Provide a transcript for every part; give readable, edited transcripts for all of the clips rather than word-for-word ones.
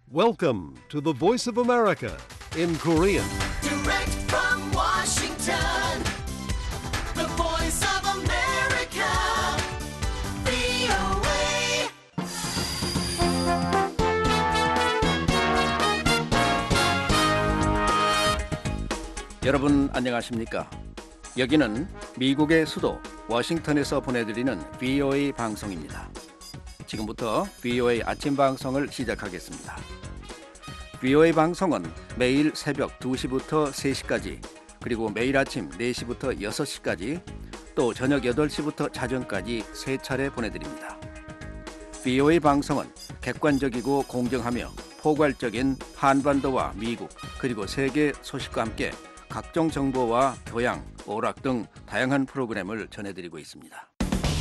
Welcome to the Voice of America in Korean. Direct from Washington, the Voice of America, VOA. 여러분 안녕하십니까? 여기는 미국의 수도 워싱턴에서 보내드리는 VOA 방송입니다. 지금부터 VOA 아침 방송을 시작하겠습니다. VOA 방송은 매일 새벽 2시부터 3시까지, 그리고 매일 아침 4시부터 6시까지, 또 저녁 8시부터 자정까지 3차례 보내드립니다. VOA 방송은 객관적이고 공정하며 포괄적인 한반도와 미국, 그리고 세계 소식과 함께 각종 정보와 교양, 오락 등 다양한 프로그램을 전해드리고 있습니다.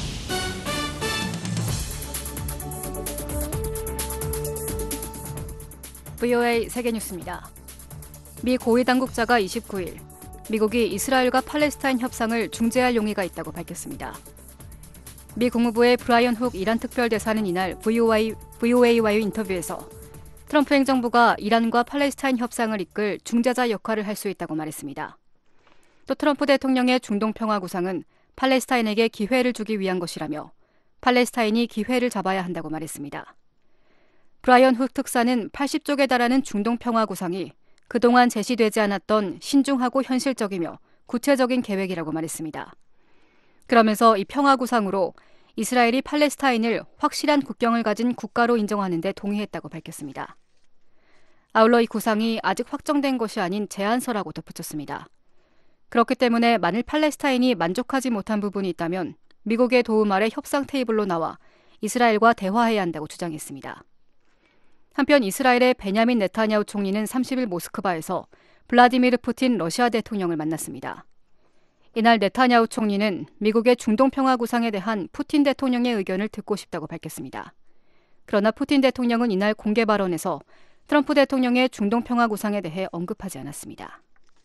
VOA 세계뉴스입니다. 미 고위 당국자가 29일 미국이 이스라엘과 팔레스타인 협상을 중재할 용의가 있다고 밝혔습니다. 미 국무부의 브라이언 훅 이란 특별대사는 이날 VOA와의 인터뷰에서 트럼프 행정부가 이란과 팔레스타인 협상을 이끌 중재자 역할을 할 수 있다고 말했습니다. 또 트럼프 대통령의 중동 평화 구상은 팔레스타인에게 기회를 주기 위한 것이라며 팔레스타인이 기회를 잡아야 한다고 말했습니다. 브라이언 훅 특사는 80쪽에 달하는 중동 평화 구상이 그동안 제시되지 않았던 신중하고 현실적이며 구체적인 계획이라고 말했습니다. 그러면서 이 평화 구상으로 이스라엘이 팔레스타인을 확실한 국경을 가진 국가로 인정하는 데 동의했다고 밝혔습니다. 아울러 이 구상이 아직 확정된 것이 아닌 제안서라고 덧붙였습니다. 그렇기 때문에 만일 팔레스타인이 만족하지 못한 부분이 있다면 미국의 도움 아래 협상 테이블로 나와 이스라엘과 대화해야 한다고 주장했습니다. 한편 이스라엘의 베냐민 네타냐후 총리는 30일 모스크바에서 블라디미르 푸틴 러시아 대통령을 만났습니다. 이날 네타냐후 총리는 미국의 중동 평화 구상에 대한 푸틴 대통령의 의견을 듣고 싶다고 밝혔습니다. 그러나 푸틴 대통령은 이날 공개 발언에서 트럼프 대통령의 중동 평화 구상에 대해 언급하지 않았습니다.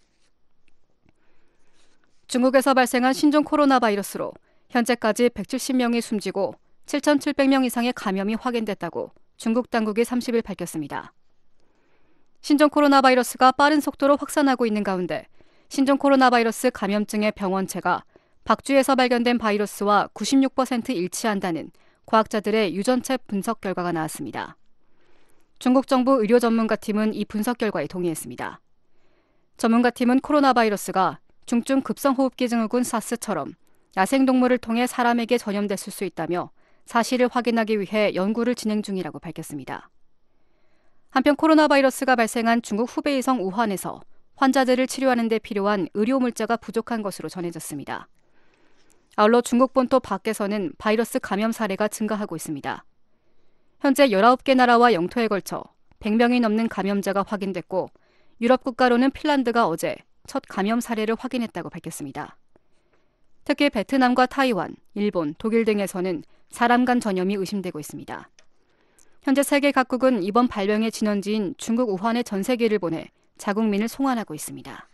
중국에서 발생한 신종 코로나 바이러스로 현재까지 170명이 숨지고 7,700명 이상의 감염이 확인됐다고 중국 당국이 30일 밝혔습니다. 신종 코로나 바이러스가 빠른 속도로 확산하고 있는 가운데 신종 코로나 바이러스 감염증의 병원체가 박쥐에서 발견된 바이러스와 96% 일치한다는 과학자들의 유전체 분석 결과가 나왔습니다. 중국 정부 의료 전문가팀은 이 분석 결과에 동의했습니다. 전문가팀은 코로나 바이러스가 중증 급성호흡기 증후군 사스처럼 야생동물을 통해 사람에게 전염됐을 수 있다며 사실을 확인하기 위해 연구를 진행 중이라고 밝혔습니다. 한편 코로나 바이러스가 발생한 중국 후베이성 우한에서 환자들을 치료하는 데 필요한 의료 물자가 부족한 것으로 전해졌습니다. 아울러 중국 본토 밖에서는 바이러스 감염 사례가 증가하고 있습니다. 현재 19개 나라와 영토에 걸쳐 100명이 넘는 감염자가 확인됐고 유럽 국가로는 핀란드가 어제 첫 감염 사례를 확인했다고 밝혔습니다. 특히 베트남과 타이완, 일본, 독일 등에서는 사람 간 전염이 의심되고 있습니다. 현재 세계 각국은 이번 발병의 진원지인 중국 우한에 전세기를 보내 자국민을 송환하고 있습니다.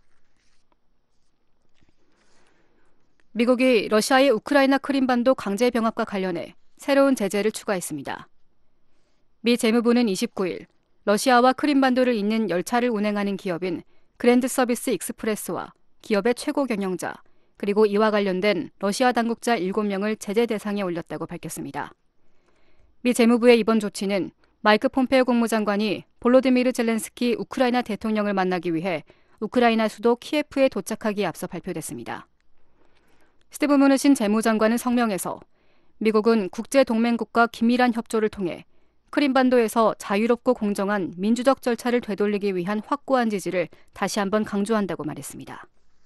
미국이 러시아의 우크라이나 크림반도 강제 병합과 관련해 새로운 제재를 추가했습니다. 미 재무부는 29일 러시아와 크림반도를 잇는 열차를 운행하는 기업인 그랜드 서비스 익스프레스와 기업의 최고 경영자, 그리고 이와 관련된 러시아 당국자 7명을 제재 대상에 올렸다고 밝혔습니다. 미 재무부의 이번 조치는 마이크 폼페오 국무장관이 볼로디미르 젤렌스키 우크라이나 대통령을 만나기 위해 우크라이나 수도 키예프에 도착하기에 앞서 발표됐습니다. 스티브 무누신 재무장관은 성명에서 미국은 국제동맹국과 긴밀한 협조를 통해 크림반도에서 자유롭고 공정한 민주적 절차를 되돌리기 위한 확고한 지지를 다시 한번 강조한다고 말했습니다.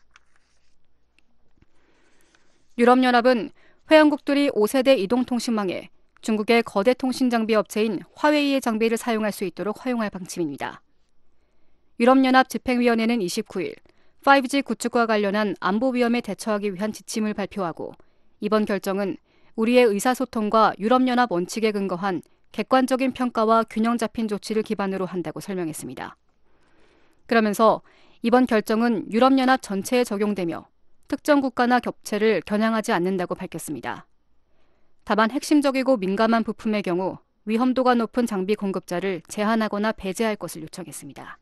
유럽연합은 회원국들이 5세대 이동통신망에 중국의 거대 통신장비 업체인 화웨이의 장비를 사용할 수 있도록 허용할 방침입니다. 유럽연합 집행위원회는 29일 5G 구축과 관련한 안보 위험에 대처하기 위한 지침을 발표하고 이번 결정은 우리의 의사소통과 유럽연합 원칙에 근거한 객관적인 평가와 균형 잡힌 조치를 기반으로 한다고 설명했습니다. 그러면서 이번 결정은 유럽연합 전체에 적용되며 특정 국가나 ገብ체를 겨냥하지 않는다고 밝혔습니다. 다만 핵심적이고 민감한 부품의 경우 위험도가 높은 장비 공급자를 제한하거나 배제할 것을 요청했습니다.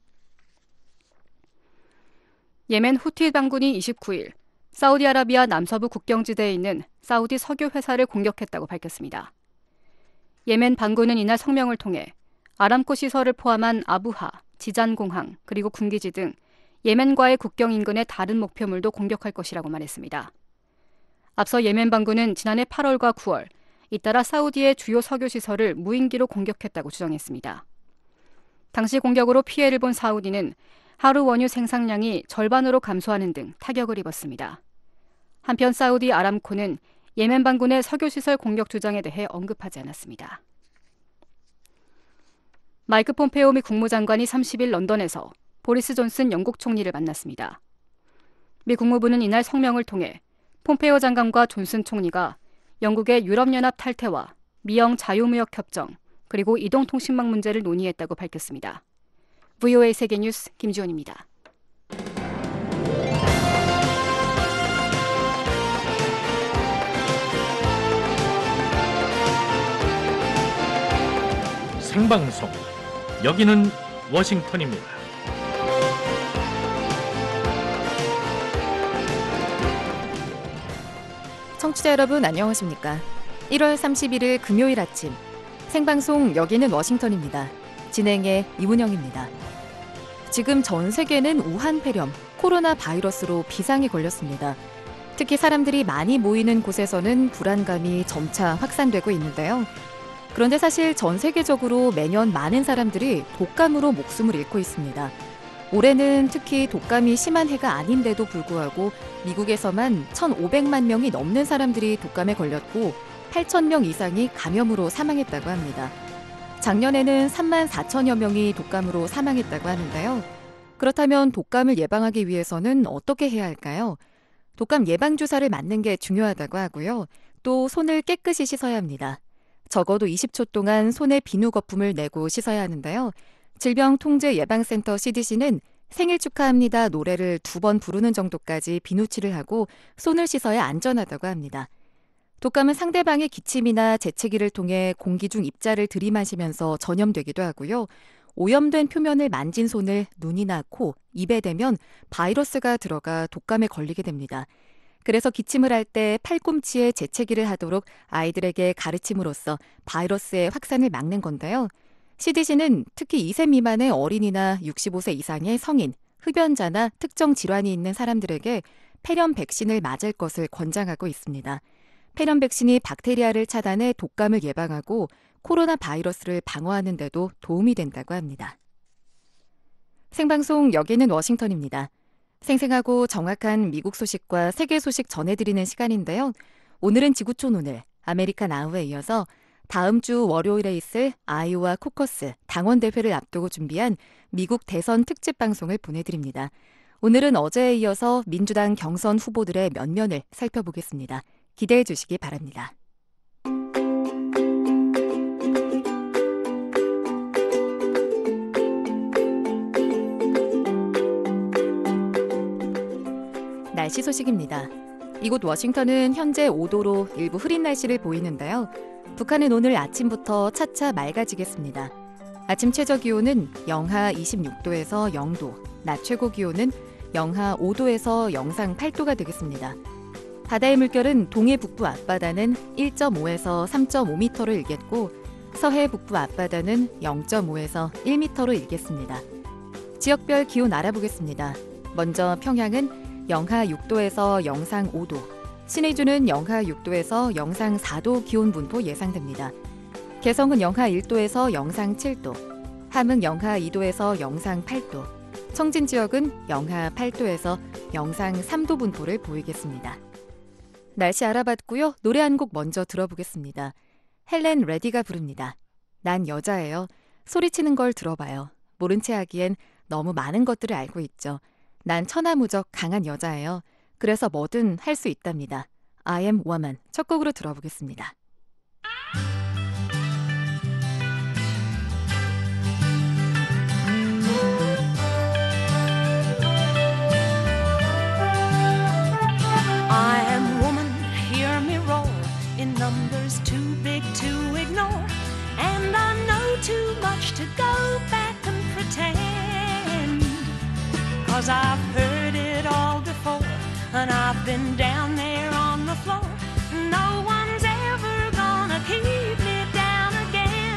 예멘 후티 반군이 29일 사우디아라비아 남서부 국경지대에 있는 사우디 석유 회사를 공격했다고 밝혔습니다. 예멘 반군은 이날 성명을 통해 아람코 시설을 포함한 아부하, 지잔공항, 그리고 군기지 등 예멘과의 국경 인근의 다른 목표물도 공격할 것이라고 말했습니다. 앞서 예멘 반군은 지난해 8월과 9월, 잇따라 사우디의 주요 석유 시설을 무인기로 공격했다고 주장했습니다. 당시 공격으로 피해를 본 사우디는 하루 원유 생산량이 절반으로 감소하는 등 타격을 입었습니다. 한편 사우디 아람코는 예멘 반군의 석유시설 공격 주장에 대해 언급하지 않았습니다. 마이크 폼페오 미 국무장관이 30일 런던에서 보리스 존슨 영국 총리를 만났습니다. 미 국무부는 이날 성명을 통해 폼페오 장관과 존슨 총리가 영국의 유럽연합 탈퇴와 미영 자유무역협정, 그리고 이동통신망 문제를 논의했다고 밝혔습니다. VOA 세계뉴스 김지원입니다. 생방송, 여기는 워싱턴입니다. 청취자 여러분 안녕하십니까? 1월 31일 금요일 아침 생방송 여기는 워싱턴입니다. 진행의 이문영입니다. 지금 전 세계는 우한 폐렴, 코로나 바이러스로 비상이 걸렸습니다. 특히 사람들이 많이 모이는 곳에서는 불안감이 점차 확산되고 있는데요. 그런데 사실 전 세계적으로 매년 많은 사람들이 독감으로 목숨을 잃고 있습니다. 올해는 특히 독감이 심한 해가 아닌데도 불구하고 미국에서만 1,500만 명이 넘는 사람들이 독감에 걸렸고 8,000명 이상이 감염으로 사망했다고 합니다. 작년에는 3만 4천여 명이 독감으로 사망했다고 하는데요. 그렇다면 독감을 예방하기 위해서는 어떻게 해야 할까요? 독감 예방주사를 맞는 게 중요하다고 하고요. 또 손을 깨끗이 씻어야 합니다. 적어도 20초 동안 손에 비누 거품을 내고 씻어야 하는데요. 질병통제예방센터 CDC는 생일 축하합니다 노래를 2번 부르는 정도까지 비누칠을 하고 손을 씻어야 안전하다고 합니다. 독감은 상대방의 기침이나 재채기를 통해 공기 중 입자를 들이마시면서 전염되기도 하고요. 오염된 표면을 만진 손을 눈이나 코, 입에 대면 바이러스가 들어가 독감에 걸리게 됩니다. 그래서 기침을 할 때 팔꿈치에 재채기를 하도록 아이들에게 가르침으로써 바이러스의 확산을 막는 건데요. CDC는 특히 2세 미만의 어린이나 65세 이상의 성인, 흡연자나 특정 질환이 있는 사람들에게 폐렴 백신을 맞을 것을 권장하고 있습니다. 폐렴 백신이 박테리아를 차단해 독감을 예방하고 코로나 바이러스를 방어하는 데도 도움이 된다고 합니다. 생방송 여기는 워싱턴입니다. 생생하고 정확한 미국 소식과 세계 소식 전해드리는 시간인데요. 오늘은 지구촌 오늘, 아메리카 나우에 이어서 다음 주 월요일에 있을 아이오와 코커스 당원대회를 앞두고 준비한 미국 대선 특집 방송을 보내드립니다. 오늘은 어제에 이어서 민주당 경선 후보들의 면면을 살펴보겠습니다. 기대해 주시기 바랍니다. 날씨 소식입니다. 이곳 워싱턴은 현재 5도로 일부 흐린 날씨를 보이는데요. 북한은 오늘 아침부터 차차 맑아지겠습니다. 아침 최저 기온은 영하 26도에서 0도, 낮 최고 기온은 영하 5도에서 영상 8도가 되겠습니다. 바다의 물결은 동해 북부 앞바다는 1.5에서 3.5m로 일겠고 서해 북부 앞바다는 0.5에서 1m로 일겠습니다. 지역별 기온 알아보겠습니다. 먼저 평양은 영하 6도에서 영상 5도, 신의주는 영하 6도에서 영상 4도 기온 분포 예상됩니다. 개성은 영하 1도에서 영상 7도, 함흥 영하 2도에서 영상 8도, 청진 지역은 영하 8도에서 영상 3도 분포를 보이겠습니다. 날씨 알아봤고요. 노래 한 곡 먼저 들어보겠습니다. 헬렌 레디가 부릅니다. 난 여자예요. 소리치는 걸 들어봐요. 모른 채 하기엔 너무 많은 것들을 알고 있죠. 난 천하무적 강한 여자예요. 그래서 뭐든 할 수 있답니다. I am woman. 첫 곡으로 들어보겠습니다. I am woman, hear me roar, in numbers too big to ignore, 'cause I've heard it all before, and I've been down there on the floor. No one's ever gonna keep me down again.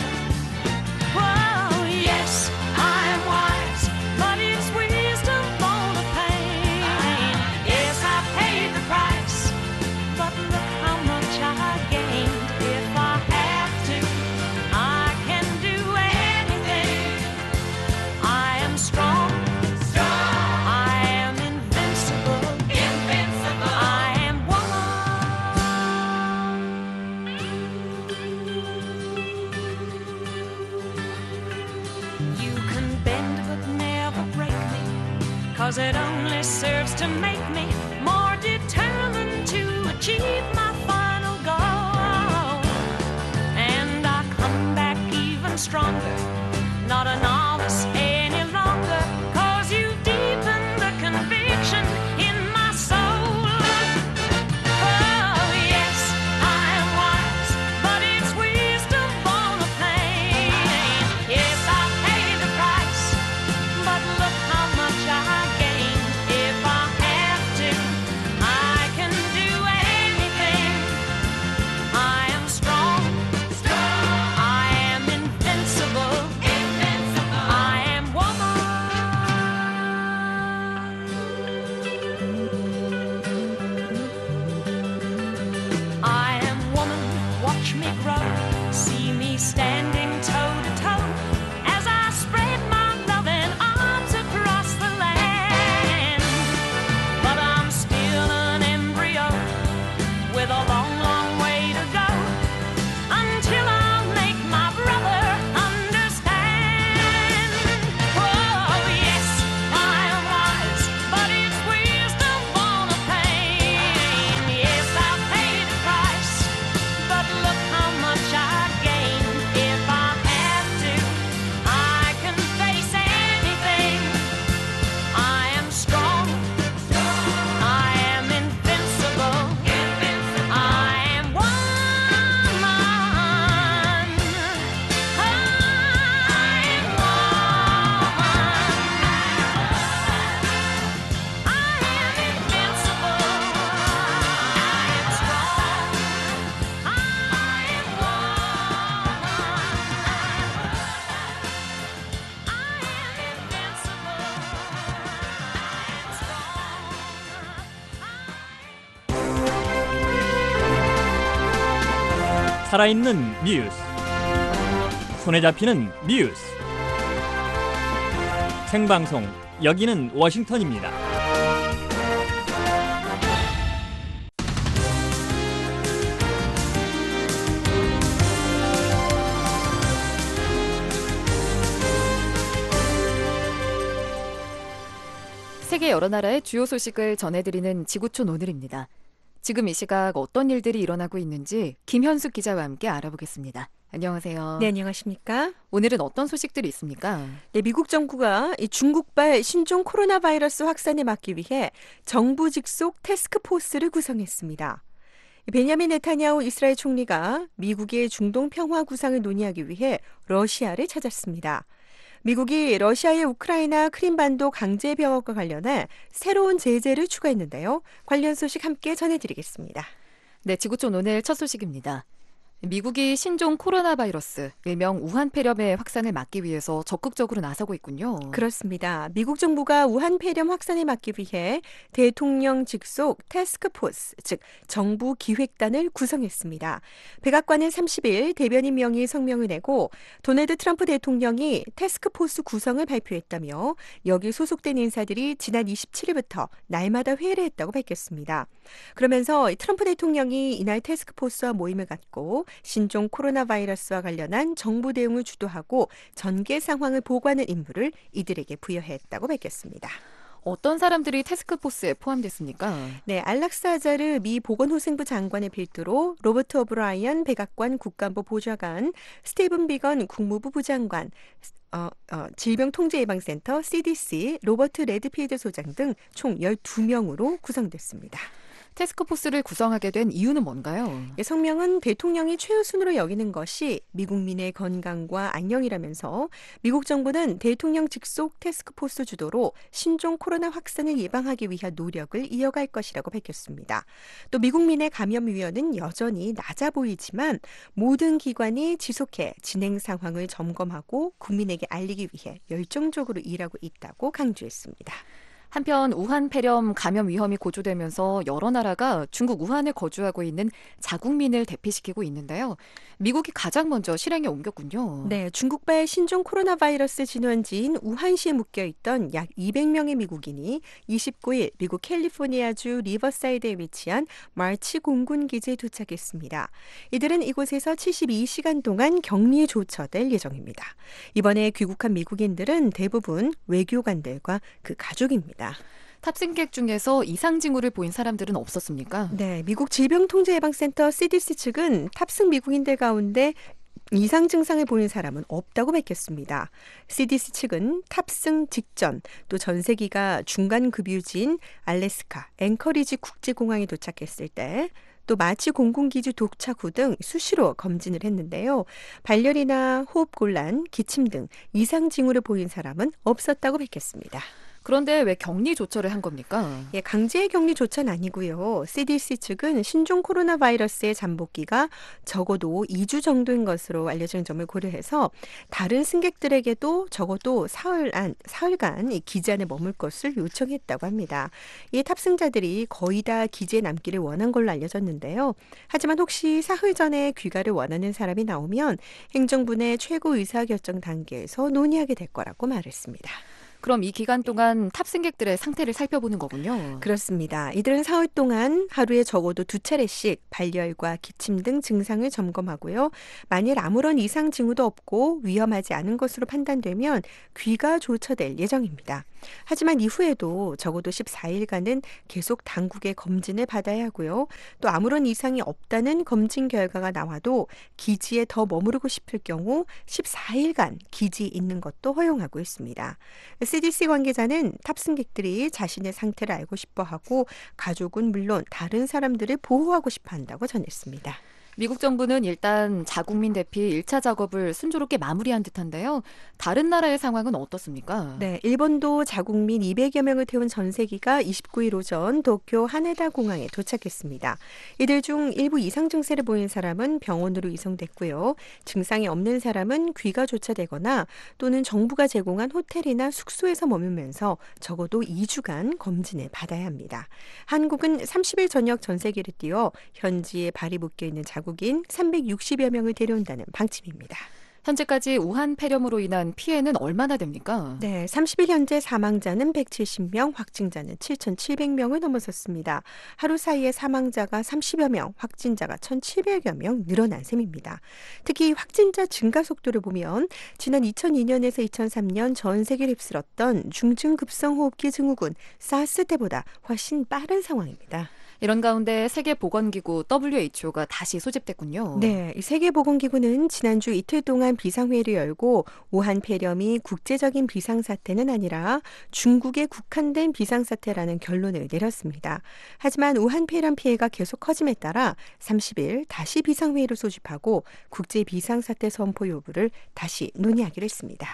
Whoa, yes, I am wise, but it's wisdom for the pain. Yes, I paid the price, but look how much I gained. If I have to, I can do anything. I am strong. I am invincible. I am woman. You can bend but never break me, 'cause it only serves to make me more determined to achieve my final goal. And I come back even stronger, not a novice any longer, 'cause you've deepened the conviction in my soul. Oh, yes, I am wise, but it's wisdom for the pain. Yes, I paid the price, but look how much I gained. If I have to, I can do anything. I am strong. I am invincible. I am woman. I am woman. Watch me grow. See me standing toe to toe as I spread my loving arms across the land. But I'm still an embryo with a long, long way to go until I'll make my brother understand. Oh, yes, I am wise, but it's wisdom for the pain. Yes, I paid the price, but look how much I gained. If I have to, I can face anything. I am strong. I am invincible. I am woman. I am woman. I am invincible. I am strong. I am woman. I am invincible. I am strong. 살아있는 뉴스, 손에 잡히는 뉴스, 생방송 여기는 워싱턴입니다. 세계 여러 나라의 주요 소식을 전해드리는 지구촌 오늘입니다. 지금 이 시각 어떤 일들이 일어나고 있는지 김현숙 기자와 함께 알아보겠습니다. 안녕하세요. 네, 안녕하십니까? 오늘은 어떤 소식들이 있습니까? 네, 미국 정부가 이 중국발 신종 코로나 바이러스 확산을 막기 위해 정부 직속 태스크포스를 구성했습니다. 베냐민 네타냐후 이스라엘 총리가 미국의 중동 평화 구상을 논의하기 위해 러시아를 찾았습니다. 미국이 러시아의 우크라이나 크림반도 강제 병합과 관련해 새로운 제재를 추가했는데요. 관련 소식 함께 전해드리겠습니다. 네, 지구촌 오늘 첫 소식입니다. 미국이 신종 코로나 바이러스, 일명 우한 폐렴의 확산을 막기 위해서 적극적으로 나서고 있군요. 그렇습니다. 미국 정부가 우한 폐렴 확산을 막기 위해 대통령 직속 태스크포스, 즉 정부 기획단을 구성했습니다. 백악관은 30일 대변인 명의 성명을 내고 도널드 트럼프 대통령이 태스크포스 구성을 발표했다며 여기 소속된 인사들이 지난 27일부터 날마다 회의를 했다고 밝혔습니다. 그러면서 트럼프 대통령이 이날 태스크포스와 모임을 갖고 신종 코로나 바이러스와 관련한 정부 대응을 주도하고 전개 상황을 보고하는 임무를 이들에게 부여했다고 밝혔습니다. 어떤 사람들이 태스크포스에 포함됐습니까? 네, 알락스 아자르 미 보건호생부 장관을 필두로 로버트 오브라이언 백악관 국가안보 보좌관, 스티븐 비건 국무부 부장관, 질병통제예방센터 CDC, 로버트 레드필드 소장 등 총 12명으로 구성됐습니다. 태스크포스를 구성하게 된 이유는 뭔가요? 성명은 대통령이 최우선으로 여기는 것이 미국민의 건강과 안녕이라면서 미국 정부는 대통령 직속 태스크포스 주도로 신종 코로나 확산을 예방하기 위한 노력을 이어갈 것이라고 밝혔습니다. 또 미국민의 감염 위험은 여전히 낮아 보이지만 모든 기관이 지속해 진행 상황을 점검하고 국민에게 알리기 위해 열정적으로 일하고 있다고 강조했습니다. 한편 우한 폐렴 감염 위험이 고조되면서 여러 나라가 중국 우한에 거주하고 있는 자국민을 대피시키고 있는데요. 미국이 가장 먼저 실행에 옮겼군요. 네, 중국발 신종 코로나 바이러스 진원지인 우한시에 묶여있던 약 200명의 미국인이 29일 미국 캘리포니아주 리버사이드에 위치한 마치 공군기지에 도착했습니다. 이들은 이곳에서 72시간 동안 격리 조처될 예정입니다. 이번에 귀국한 미국인들은 대부분 외교관들과 그 가족입니다. 탑승객 중에서 이상 징후를 보인 사람들은 없었습니까? 네, 미국 질병통제예방센터 CDC 측은 탑승 미국인들 가운데 이상 증상을 보인 사람은 없다고 밝혔습니다. CDC 측은 탑승 직전 또 전세기가 중간 급유지인 알래스카 앵커리지 국제공항에 도착했을 때 또 마치 공군기지 도착 후 등 수시로 검진을 했는데요. 발열이나 호흡곤란, 기침 등 이상 징후를 보인 사람은 없었다고 밝혔습니다. 그런데 왜 격리 조처를 한 겁니까? 예, 강제 격리 조처는 아니고요. CDC 측은 신종 코로나 바이러스의 잠복기가 적어도 2주 정도인 것으로 알려진 점을 고려해서 다른 승객들에게도 적어도 사흘간 이 기지 안에 머물 것을 요청했다고 합니다. 이 탑승자들이 거의 다 기지에 남기를 원한 걸로 알려졌는데요. 하지만 혹시 사흘 전에 귀가를 원하는 사람이 나오면 행정부 내 최고 의사결정 단계에서 논의하게 될 거라고 말했습니다. 그럼 이 기간 동안 탑승객들의 상태를 살펴보는 거군요. 그렇습니다. 이들은 사흘 동안 하루에 적어도 2차례씩 발열과 기침 등 증상을 점검하고요. 만일 아무런 이상 징후도 없고 위험하지 않은 것으로 판단되면 귀가 조처될 예정입니다. 하지만 이후에도 적어도 14일간은 계속 당국의 검진을 받아야 하고요. 또 아무런 이상이 없다는 검진 결과가 나와도 기지에 더 머무르고 싶을 경우 14일간 기지에 있는 것도 허용하고 있습니다. CDC 관계자는 탑승객들이 자신의 상태를 알고 싶어하고 가족은 물론 다른 사람들을 보호하고 싶어 한다고 전했습니다. 미국 정부는 일단 자국민 대피 1차 작업을 순조롭게 마무리한 듯한데요. 다른 나라의 상황은 어떻습니까? 네, 일본도 자국민 200여 명을 태운 전세기가 29일 오전 도쿄 하네다 공항에 도착했습니다. 이들 중 일부 이상 증세를 보인 사람은 병원으로 이송됐고요. 증상이 없는 사람은 귀가 조처되거나 또는 정부가 제공한 호텔이나 숙소에서 머물면서 적어도 2주간 검진을 받아야 합니다. 한국은 30일 저녁 전세기를 띄워 현지에 발이 묶여있는 자국인 360여 명을 데려온다는 방침입니다. 현재까지 우한 폐렴으로 인한 피해는 얼마나 됩니까? 네, 30일 현재 사망자는 170명, 확진자는 7,700명을 넘어섰습니다. 하루 사이에 사망자가 30여 명, 확진자가 1,700여 명 늘어난 셈입니다. 특히 확진자 증가 속도를 보면 지난 2002년에서 2003년 전 세계를 휩쓸었던 중증급성호흡기 증후군 사스 때보다 훨씬 빠른 상황입니다. 이런 가운데 세계보건기구 WHO가 다시 소집됐군요. 네, 세계보건기구는 지난주 이틀 동안 비상회의를 열고 우한 폐렴이 국제적인 비상사태는 아니라 중국에 국한된 비상사태라는 결론을 내렸습니다. 하지만 우한 폐렴 피해가 계속 커짐에 따라 30일 다시 비상회의를 소집하고 국제 비상사태 선포 여부를 다시 논의하기로 했습니다.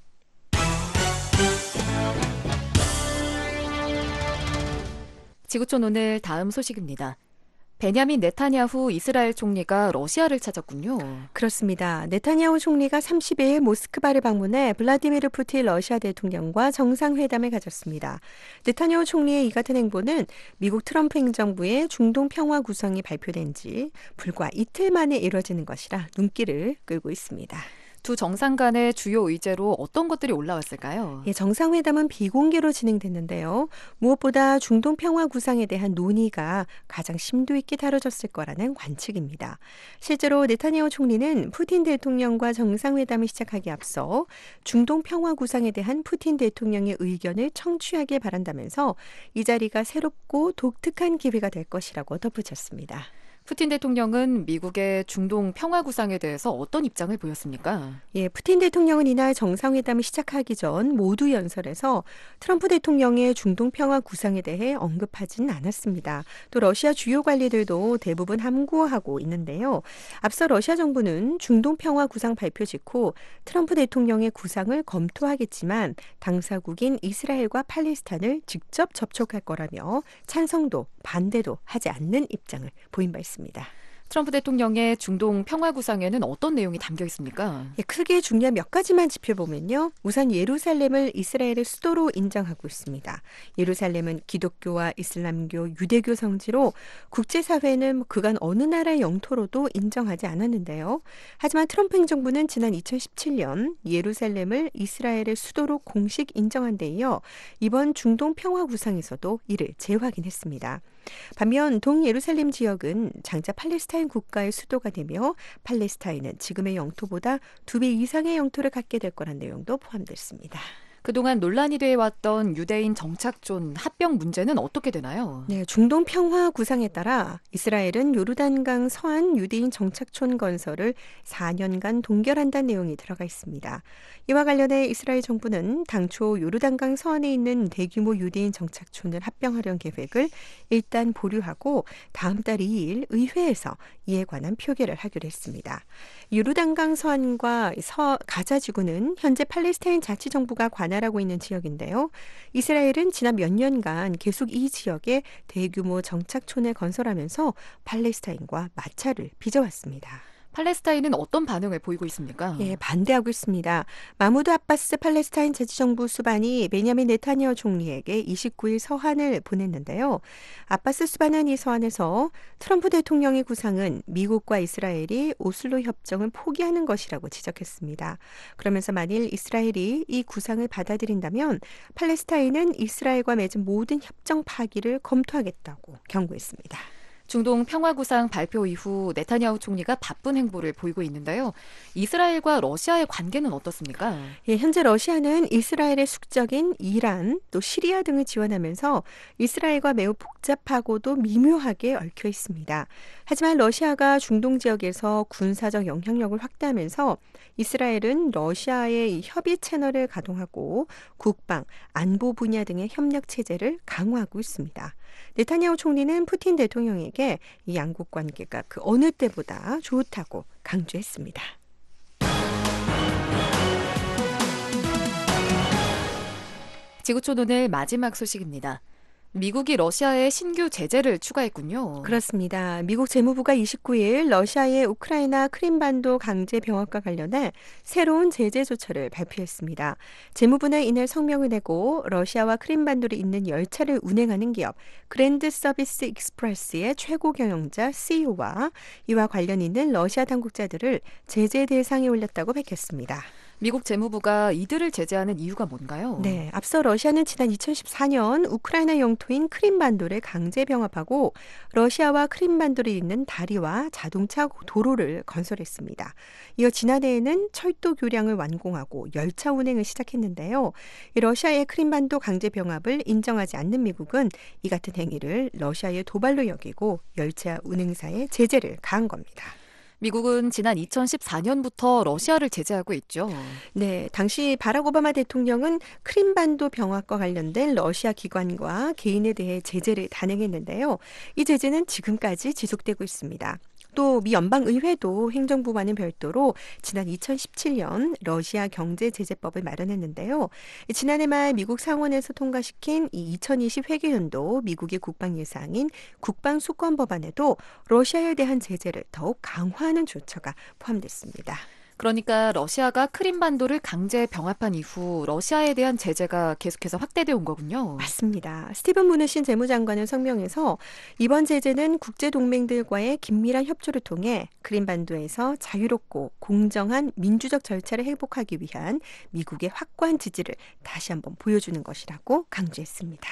지구촌 오늘 다음 소식입니다. 베냐민 네타냐후 이스라엘 총리가 러시아를 찾았군요. 그렇습니다. 네타냐후 총리가 30일 모스크바를 방문해 블라디미르 푸틴 러시아 대통령과 정상회담을 가졌습니다. 네타냐후 총리의 이 같은 행보는 미국 트럼프 행정부의 중동 평화 구성이 발표된 지 불과 이틀 만에 이뤄지는 것이라 눈길을 끌고 있습니다. 두 정상 간의 주요 의제로 어떤 것들이 올라왔을까요? 예, 정상회담은 비공개로 진행됐는데요. 무엇보다 중동 평화 구상에 대한 논의가 가장 심도 있게 다뤄졌을 거라는 관측입니다. 실제로 네타냐후 총리는 푸틴 대통령과 정상회담을 시작하기 앞서 중동 평화 구상에 대한 푸틴 대통령의 의견을 청취하길 바란다면서 이 자리가 새롭고 독특한 기회가 될 것이라고 덧붙였습니다. 푸틴 대통령은 미국의 중동 평화 구상에 대해서 어떤 입장을 보였습니까? 예, 푸틴 대통령은 이날 정상회담을 시작하기 전 모두 연설에서 트럼프 대통령의 중동 평화 구상에 대해 언급하지는 않았습니다. 또 러시아 주요 관리들도 대부분 함구하고 있는데요. 앞서 러시아 정부는 중동 평화 구상 발표 직후 트럼프 대통령의 구상을 검토하겠지만 당사국인 이스라엘과 팔레스타인을 직접 접촉할 거라며 찬성도 반대도 하지 않는 입장을 보인 바 있습니다. 트럼프 대통령의 중동 평화 구상에는 어떤 내용이 담겨 있습니까? 예, 크게 중요한 몇 가지만 짚어보면요. 우선 예루살렘을 이스라엘의 수도로 인정하고 있습니다. 예루살렘은 기독교와 이슬람교, 유대교 성지로 국제사회는 그간 어느 나라의 영토로도 인정하지 않았는데요. 하지만 트럼프 행정부는 지난 2017년 예루살렘을 이스라엘의 수도로 공식 인정한 데 이어 이번 중동 평화 구상에서도 이를 재확인했습니다. 반면 동예루살렘 지역은 장차 팔레스타인 국가의 수도가 되며 팔레스타인은 지금의 영토보다 2배 이상의 영토를 갖게 될 거란 내용도 포함됐습니다. 그동안 논란이 되어왔던 유대인 정착촌 합병 문제는 어떻게 되나요? 네, 중동 평화 구상에 따라 이스라엘은 요르단강 서안 유대인 정착촌 건설을 4년간 동결한다는 내용이 들어가 있습니다. 이와 관련해 이스라엘 정부는 당초 요르단강 서안에 있는 대규모 유대인 정착촌을 합병하려는 계획을 일단 보류하고 다음 달 2일 의회에서 이에 관한 표결을 하기로 했습니다. 요르단강 서안과 가자 지구는 현재 팔레스타인 자치정부가 관할하고 있는 지역인데요. 이스라엘은 지난 몇 년간 계속 이 지역에 대규모 정착촌을 건설하면서 팔레스타인과 마찰을 빚어왔습니다. 팔레스타인은 어떤 반응을 보이고 있습니까? 예, 반대하고 있습니다. 마무드 아바스 팔레스타인 자치정부 수반이 베냐민 네타냐후 총리에게 29일 서한을 보냈는데요. 아바스 수반은 이 서한에서 트럼프 대통령의 구상은 미국과 이스라엘이 오슬로 협정을 포기하는 것이라고 지적했습니다. 그러면서 만일 이스라엘이 이 구상을 받아들인다면 팔레스타인은 이스라엘과 맺은 모든 협정 파기를 검토하겠다고 경고했습니다. 중동 평화구상 발표 이후 네타냐후 총리가 바쁜 행보를 보이고 있는데요. 이스라엘과 러시아의 관계는 어떻습니까? 예, 현재 러시아는 이스라엘의 숙적인 이란, 또 시리아 등을 지원하면서 이스라엘과 매우 복잡하고도 미묘하게 얽혀 있습니다. 하지만 러시아가 중동 지역에서 군사적 영향력을 확대하면서 이스라엘은 러시아의 협의 채널을 가동하고 국방, 안보 분야 등의 협력 체제를 강화하고 있습니다. 네타냐후 총리는 푸틴 대통령에게 이 양국 관계가 그 어느 때보다 좋다고 강조했습니다. 지구촌 오늘 마지막 소식입니다. 미국이 러시아에 신규 제재를 추가했군요. 그렇습니다. 미국 재무부가 29일 러시아의 우크라이나 크림반도 강제 병합과 관련해 새로운 제재 조처를 발표했습니다. 재무부는 이날 성명을 내고 러시아와 크림반도를 잇는 열차를 운행하는 기업 그랜드 서비스 익스프레스의 최고 경영자 CEO와 이와 관련 있는 러시아 당국자들을 제재 대상에 올렸다고 밝혔습니다. 미국 재무부가 이들을 제재하는 이유가 뭔가요? 네, 앞서 러시아는 지난 2014년 우크라이나 영토인 크림반도를 강제 병합하고 러시아와 크림반도를 잇는 다리와 자동차 도로를 건설했습니다. 이어 지난해에는 철도 교량을 완공하고 열차 운행을 시작했는데요. 이 러시아의 크림반도 강제 병합을 인정하지 않는 미국은 이 같은 행위를 러시아의 도발로 여기고 열차 운행사에 제재를 가한 겁니다. 미국은 지난 2014년부터 러시아를 제재하고 있죠. 네, 당시 바락 오바마 대통령은 크림반도 병합과 관련된 러시아 기관과 개인에 대해 제재를 단행했는데요. 이 제재는 지금까지 지속되고 있습니다. 또 미 연방의회도 행정부와는 별도로 지난 2017년 러시아 경제제재법을 마련했는데요. 지난해 말 미국 상원에서 통과시킨 이 2020 회계연도 미국의 국방 예상인 국방수권법안에도 러시아에 대한 제재를 더욱 강화하는 조처가 포함됐습니다. 그러니까 러시아가 크림반도를 강제 병합한 이후 러시아에 대한 제재가 계속해서 확대되어 온 거군요. 맞습니다. 스티븐 무누신 재무장관은 성명에서 이번 제재는 국제동맹들과의 긴밀한 협조를 통해 크림반도에서 자유롭고 공정한 민주적 절차를 회복하기 위한 미국의 확고한 지지를 다시 한번 보여주는 것이라고 강조했습니다.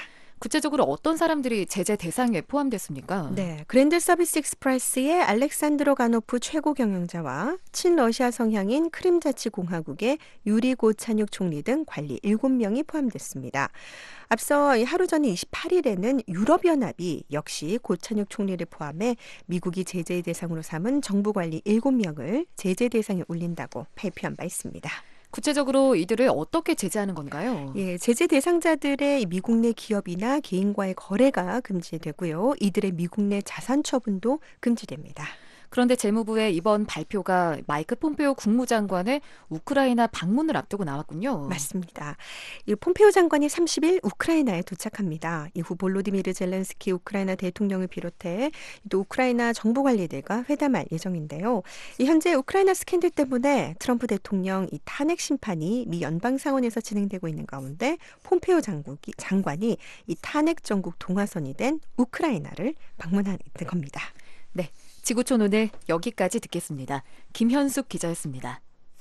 구체적으로 어떤 사람들이 제재 대상에 포함됐습니까? 네, 그랜드 서비스 익스프레스의 알렉산드로 가노프 최고 경영자와 친러시아 성향인 크림자치공화국의 유리 고차뉴크 총리 등 관리 7명이 포함됐습니다. 앞서 하루 전인 28일에는 유럽연합이 역시 고차뉴크 총리를 포함해 미국이 제재의 대상으로 삼은 정부 관리 7명을 제재 대상에 올린다고 발표한 바 있습니다. 구체적으로 이들을 어떻게 제재하는 건가요? 예, 제재 대상자들의 미국 내 기업이나 개인과의 거래가 금지되고요. 이들의 미국 내 자산 처분도 금지됩니다. 그런데 재무부의 이번 발표가 마이크 폼페오 국무장관의 우크라이나 방문을 앞두고 나왔군요. 맞습니다. 이 폼페오 장관이 30일 우크라이나에 도착합니다. 이후 볼로디미르 젤렌스키 우크라이나 대통령을 비롯해 또 우크라이나 정부 관리들과 회담할 예정인데요. 현재 우크라이나 스캔들 때문에 트럼프 대통령 이 탄핵 심판이 미 연방 상원에서 진행되고 있는 가운데 폼페오 장관이 이 탄핵 정국 동화선이 된 우크라이나를 방문하는 겁니다. 네, 지구촌 오늘 여기까지 듣겠습니다. 김현숙 기자였습니다.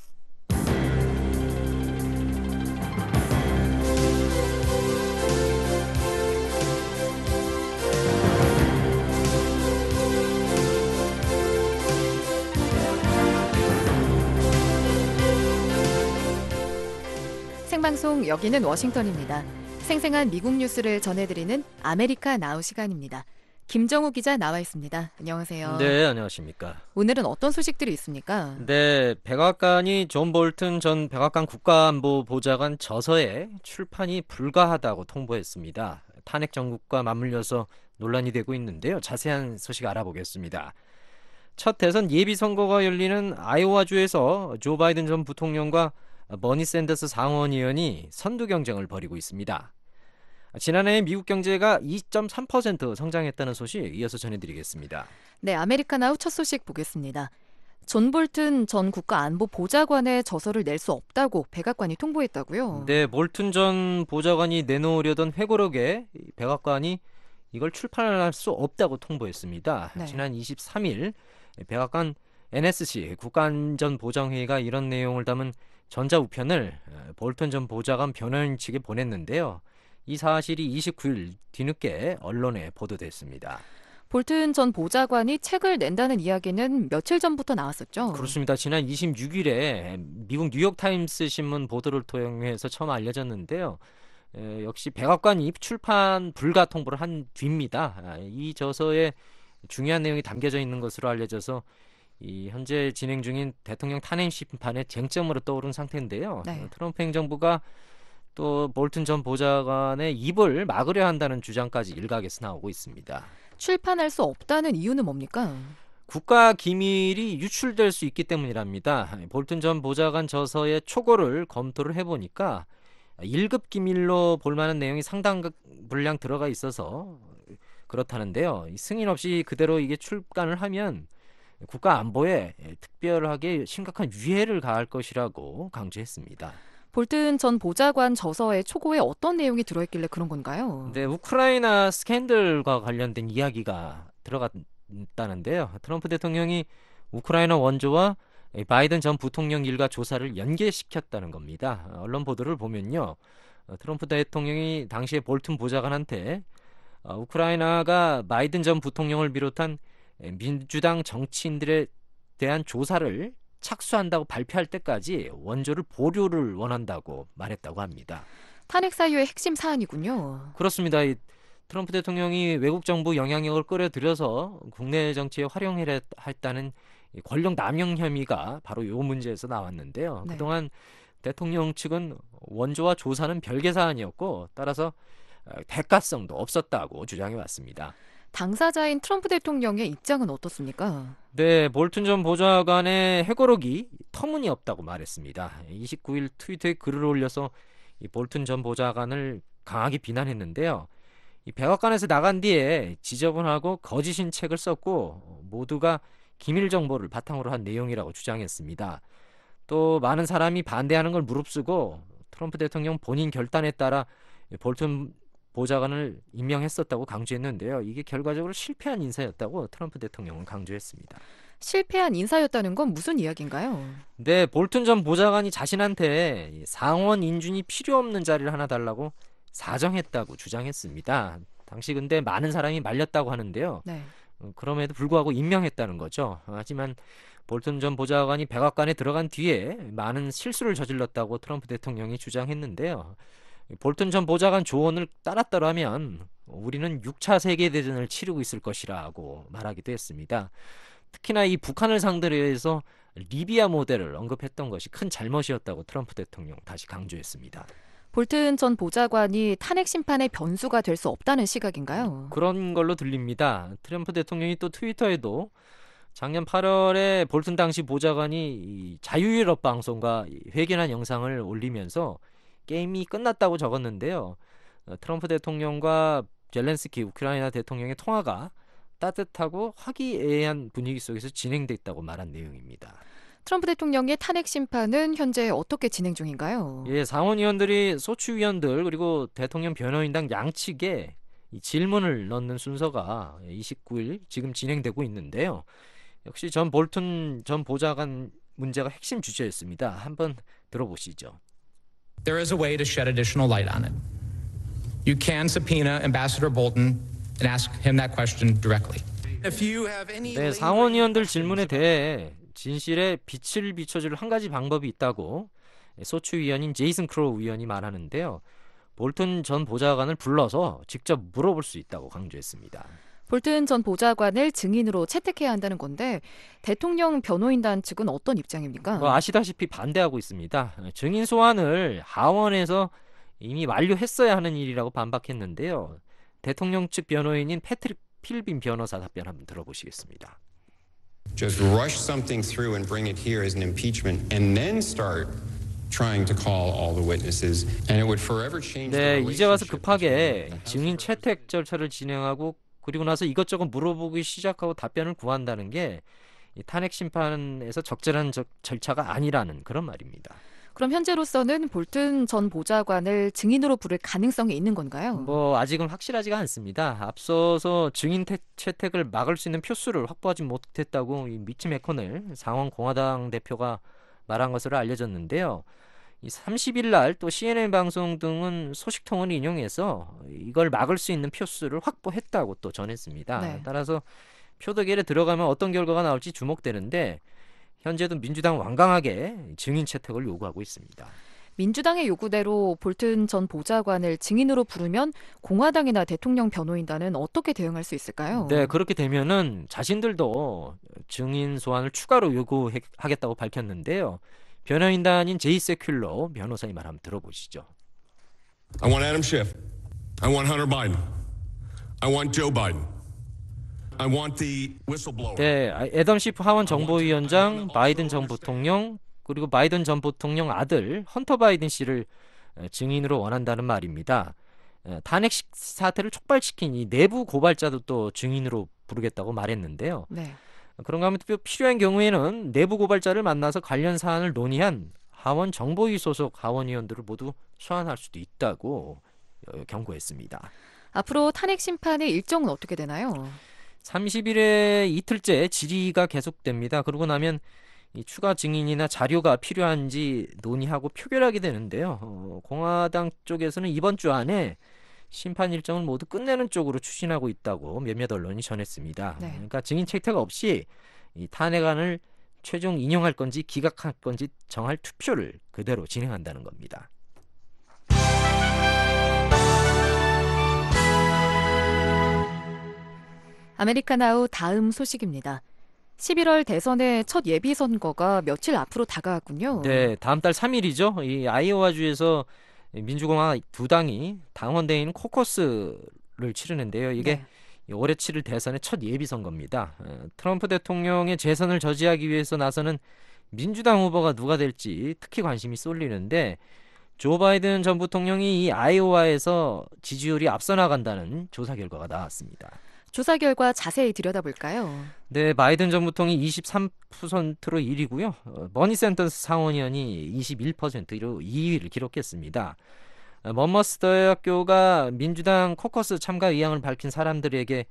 생방송 여기는 워싱턴입니다. 생생한 미국 뉴스를 전해드리는 아메리카 나우 시간입니다. 김정우 기자 나와 있습니다. 안녕하세요. 네, 안녕하십니까. 오늘은 어떤 소식들이 있습니까? 네, 백악관이 존 볼튼 전 백악관 국가안보보좌관 저서의 출판이 불가하다고 통보했습니다. 탄핵 정국과 맞물려서 논란이 되고 있는데요. 자세한 소식 알아보겠습니다. 첫 대선 예비선거가 열리는 아이오와주에서 조 바이든 전 부통령과 버니 샌더스 상원의원이 선두 경쟁을 벌이고 있습니다. 지난해 미국 경제가 2.3% 성장했다는 소식 이어서 전해드리겠습니다. 네, 아메리카나우 첫 소식 보겠습니다. 존 볼튼 전 국가안보보좌관의 저서를 낼 수 없다고 백악관이 통보했다고요? 네, 볼튼 전 보좌관이 내놓으려던 회고록에 백악관이 이걸 출판할 수 없다고 통보했습니다. 네. 지난 23일 백악관 NSC 국가안전보장회의가 이런 내용을 담은 전자우편을 볼튼 전 보좌관 변호인 측에 보냈는데요. 이 사실이 29일 뒤늦게 언론에 보도됐습니다. 볼튼 전 보좌관이 책을 낸다는 이야기는 며칠 전부터 나왔었죠? 그렇습니다. 지난 26일에 미국 뉴욕타임스 신문 보도를 통해서 처음 알려졌는데요. 역시 백악관이 출판 불가 통보를 한 뒤입니다. 이 저서에 중요한 내용이 담겨져 있는 것으로 알려져서 이 현재 진행 중인 대통령 탄핵 심판의 쟁점으로 떠오른 상태인데요. 네. 트럼프 행정부가 또 볼튼 전 보좌관의 입을 막으려 한다는 주장까지 일각에서 나오고 있습니다. 출판할 수 없다는 이유는 뭡니까? 국가 기밀이 유출될 수 있기 때문이랍니다. 볼튼 전 보좌관 저서의 초고를 검토를 해보니까 1급 기밀로 볼 만한 내용이 상당 분량 들어가 있어서 그렇다는데요. 승인 없이 그대로 이게 출간을 하면 국가 안보에 특별하게 심각한 위해를 가할 것이라고 강조했습니다. 볼튼 전 보좌관 저서의 초고에 어떤 내용이 들어있길래 그런 건가요? 네, 우크라이나 스캔들과 관련된 이야기가 들어갔다는데요. 트럼프 대통령이 우크라이나 원조와 바이든 전 부통령 일가 조사를 연계시켰다는 겁니다. 언론 보도를 보면요. 트럼프 대통령이 당시에 볼튼 보좌관한테 우크라이나가 바이든 전 부통령을 비롯한 민주당 정치인들에 대한 조사를 착수한다고 발표할 때까지 원조를 보류를 원한다고 말했다고 합니다. 탄핵 사유의 핵심 사안이군요. 그렇습니다. 이 트럼프 대통령이 외국 정부 영향력을 끌어들여서 국내 정치에 활용했다는 권력 남용 혐의가 바로 이 문제에서 나왔는데요. 네. 그동안 대통령 측은 원조와 조사는 별개 사안이었고 따라서 대가성도 없었다고 주장해 왔습니다. 당사자인 트럼프 대통령의 입장은 어떻습니까? 네, 볼튼 전 보좌관의 회고록이 터무니없다고 말했습니다. 29일 트위터에 글을 올려서 이 볼튼 전 보좌관을 강하게 비난했는데요. 이 백악관에서 나간 뒤에 지저분하고 거짓인 책을 썼고 모두가 기밀 정보를 바탕으로 한 내용이라고 주장했습니다. 또 많은 사람이 반대하는 걸 무릅쓰고 트럼프 대통령 본인 결단에 따라 볼튼 보좌관을 임명했었다고 강조했는데요. 이게 결과적으로 실패한 인사였다고 트럼프 대통령은 강조했습니다. 실패한 인사였다는 건 무슨 이야기인가요? 네, 볼튼 전 보좌관이 자신한테 상원 인준이 필요 없는 자리를 하나 달라고 사정했다고 주장했습니다. 당시 근데 많은 사람이 말렸다고 하는데요. 네. 그럼에도 불구하고 임명했다는 거죠. 하지만 볼튼 전 보좌관이 백악관에 들어간 뒤에 많은 실수를 저질렀다고 트럼프 대통령이 주장했는데요. 볼튼 전 보좌관 조언을 따랐더라면 우리는 6차 세계대전을 치르고 있을 것이라고 말하기도 했습니다. 특히나 이 북한을 상대로 해서 리비아 모델을 언급했던 것이 큰 잘못이었다고 트럼프 대통령 다시 강조했습니다. 볼튼 전 보좌관이 탄핵 심판의 변수가 될 수 없다는 시각인가요? 그런 걸로 들립니다. 트럼프 대통령이 또 트위터에도 작년 8월에 볼튼 당시 보좌관이 이 자유유럽 방송과 회견한 영상을 올리면서 게임이 끝났다고 적었는데요. 트럼프 대통령과 젤렌스키 우크라이나 대통령의 통화가 따뜻하고 화기애애한 분위기 속에서 진행됐다고 말한 내용입니다. 트럼프 대통령의 탄핵 심판은 현재 어떻게 진행 중인가요? 예, 상원의원들이 소추위원들 그리고 대통령 변호인단 양측에 이 질문을 넣는 순서가 29일 지금 진행되고 있는데요. 역시 전 볼튼 전 보좌관 문제가 핵심 주제였습니다. 한번 들어보시죠. There is a way to shed additional light on it. You can subpoena Ambassador Bolton and ask him that question directly. If you have any 네, 상원의원들 질문에 대해 진실에 빛을 비춰줄 한 가지 방법이 있다고 소추위원인 제이슨 크로우 의원이 말하는데요. 볼튼 전 보좌관을 불러서 직접 물어볼 수 있다고 강조했습니다. 볼튼 전 보좌관을 증인으로 채택해야 한다는 건데 대통령 변호인단 측은 어떤 입장입니까? 아시다시피 반대하고 있습니다. 증인 소환을 하원에서 이미 완료했어야 하는 일이라고 반박했는데요. 대통령 측 변호인인 패트릭 필빈 변호사 답변 한번 들어보시겠습니다. Just rush something through and bring it here as an impeachment and then start trying to call all the witnesses and it would forever change the 네, 이제 와서 relationship 급하게 between the 증인 House 채택 절차를 진행하고 그리고 나서 이것저것 물어보기 시작하고 답변을 구한다는 게 이 탄핵 심판에서 적절한 절차가 아니라는 그런 말입니다. 그럼 현재로서는 볼튼 전 보좌관을 증인으로 부를 가능성이 있는 건가요? 아직은 확실하지가 않습니다. 앞서서 증인 채택을 막을 수 있는 표수를 확보하지 못했다고 이 미치 매코넬 상원 공화당 대표가 말한 것으로 알려졌는데요. 이 30일 날 또 CNN 방송 등은 소식통을 인용해서 이걸 막을 수 있는 표수를 확보했다고 또 전했습니다. 네. 따라서 표독일에 들어가면 어떤 결과가 나올지 주목되는데 현재도 민주당 완강하게 증인 채택을 요구하고 있습니다. 민주당의 요구대로 볼튼 전 보좌관을 증인으로 부르면 공화당이나 대통령 변호인단은 어떻게 대응할 수 있을까요? 네, 그렇게 되면은 자신들도 증인 소환을 추가로 요구하겠다고 밝혔는데요. 변호인단인 제이 세큘러 변호사의 말 한번 들어보시죠. I want Adam Schiff. I want Hunter Biden. I want Joe Biden. I want the whistleblower. 네, 애덤 시프 하원 정보위원장, 바이든 전 부통령, 그리고 바이든 전 부통령 아들 헌터 바이든 씨를 증인으로 원한다는 말입니다. 탄핵 사태를 촉발시킨 이 내부 고발자도 또 증인으로 부르겠다고 말했는데요. 네. 그런가 하면 또 필요한 경우에는 내부 고발자를 만나서 관련 사안을 논의한 하원 정보위 소속 하원의원들을 모두 소환할 수도 있다고 경고했습니다. 앞으로 탄핵 심판의 일정은 어떻게 되나요? 30일에 이틀째 질의가 계속됩니다. 그러고 나면 이 추가 증인이나 자료가 필요한지 논의하고 표결하게 되는데요. 공화당 쪽에서는 이번 주 안에 심판 일정을 모두 끝내는 쪽으로 추진하고 있다고 몇몇 언론이 전했습니다. 네. 그러니까 증인 채택 없이 이 탄핵안을 최종 인용할 건지 기각할 건지 정할 투표를 그대로 진행한다는 겁니다. 아메리카나우 다음 소식입니다. 11월 대선의 첫 예비선거가 며칠 앞으로 다가왔군요. 네, 다음 달 3일이죠. 이 아이오와주에서 민주공화 두 당이 당원대회인 코커스를 치르는데요. 이게 올해 치를 대선의 첫 예비선거입니다. 트럼프 대통령의 재선을 저지하기 위해서 나서는 민주당 후보가 누가 될지 특히 관심이 쏠리는데 조 바이든 전 부통령이 이 아이오와에서 지지율이 앞서 나간다는 조사 결과가 나왔습니다. 조사 결과 자세히 들여다볼까요? 네, 바이든 전 부통령이 23%로 1위고요. 버니 샌더스 상원의원이 21%로 2위를 기록했습니다. 먼머스 대학교가 민주당 코커스 참가 의향을 밝힌 사람들에게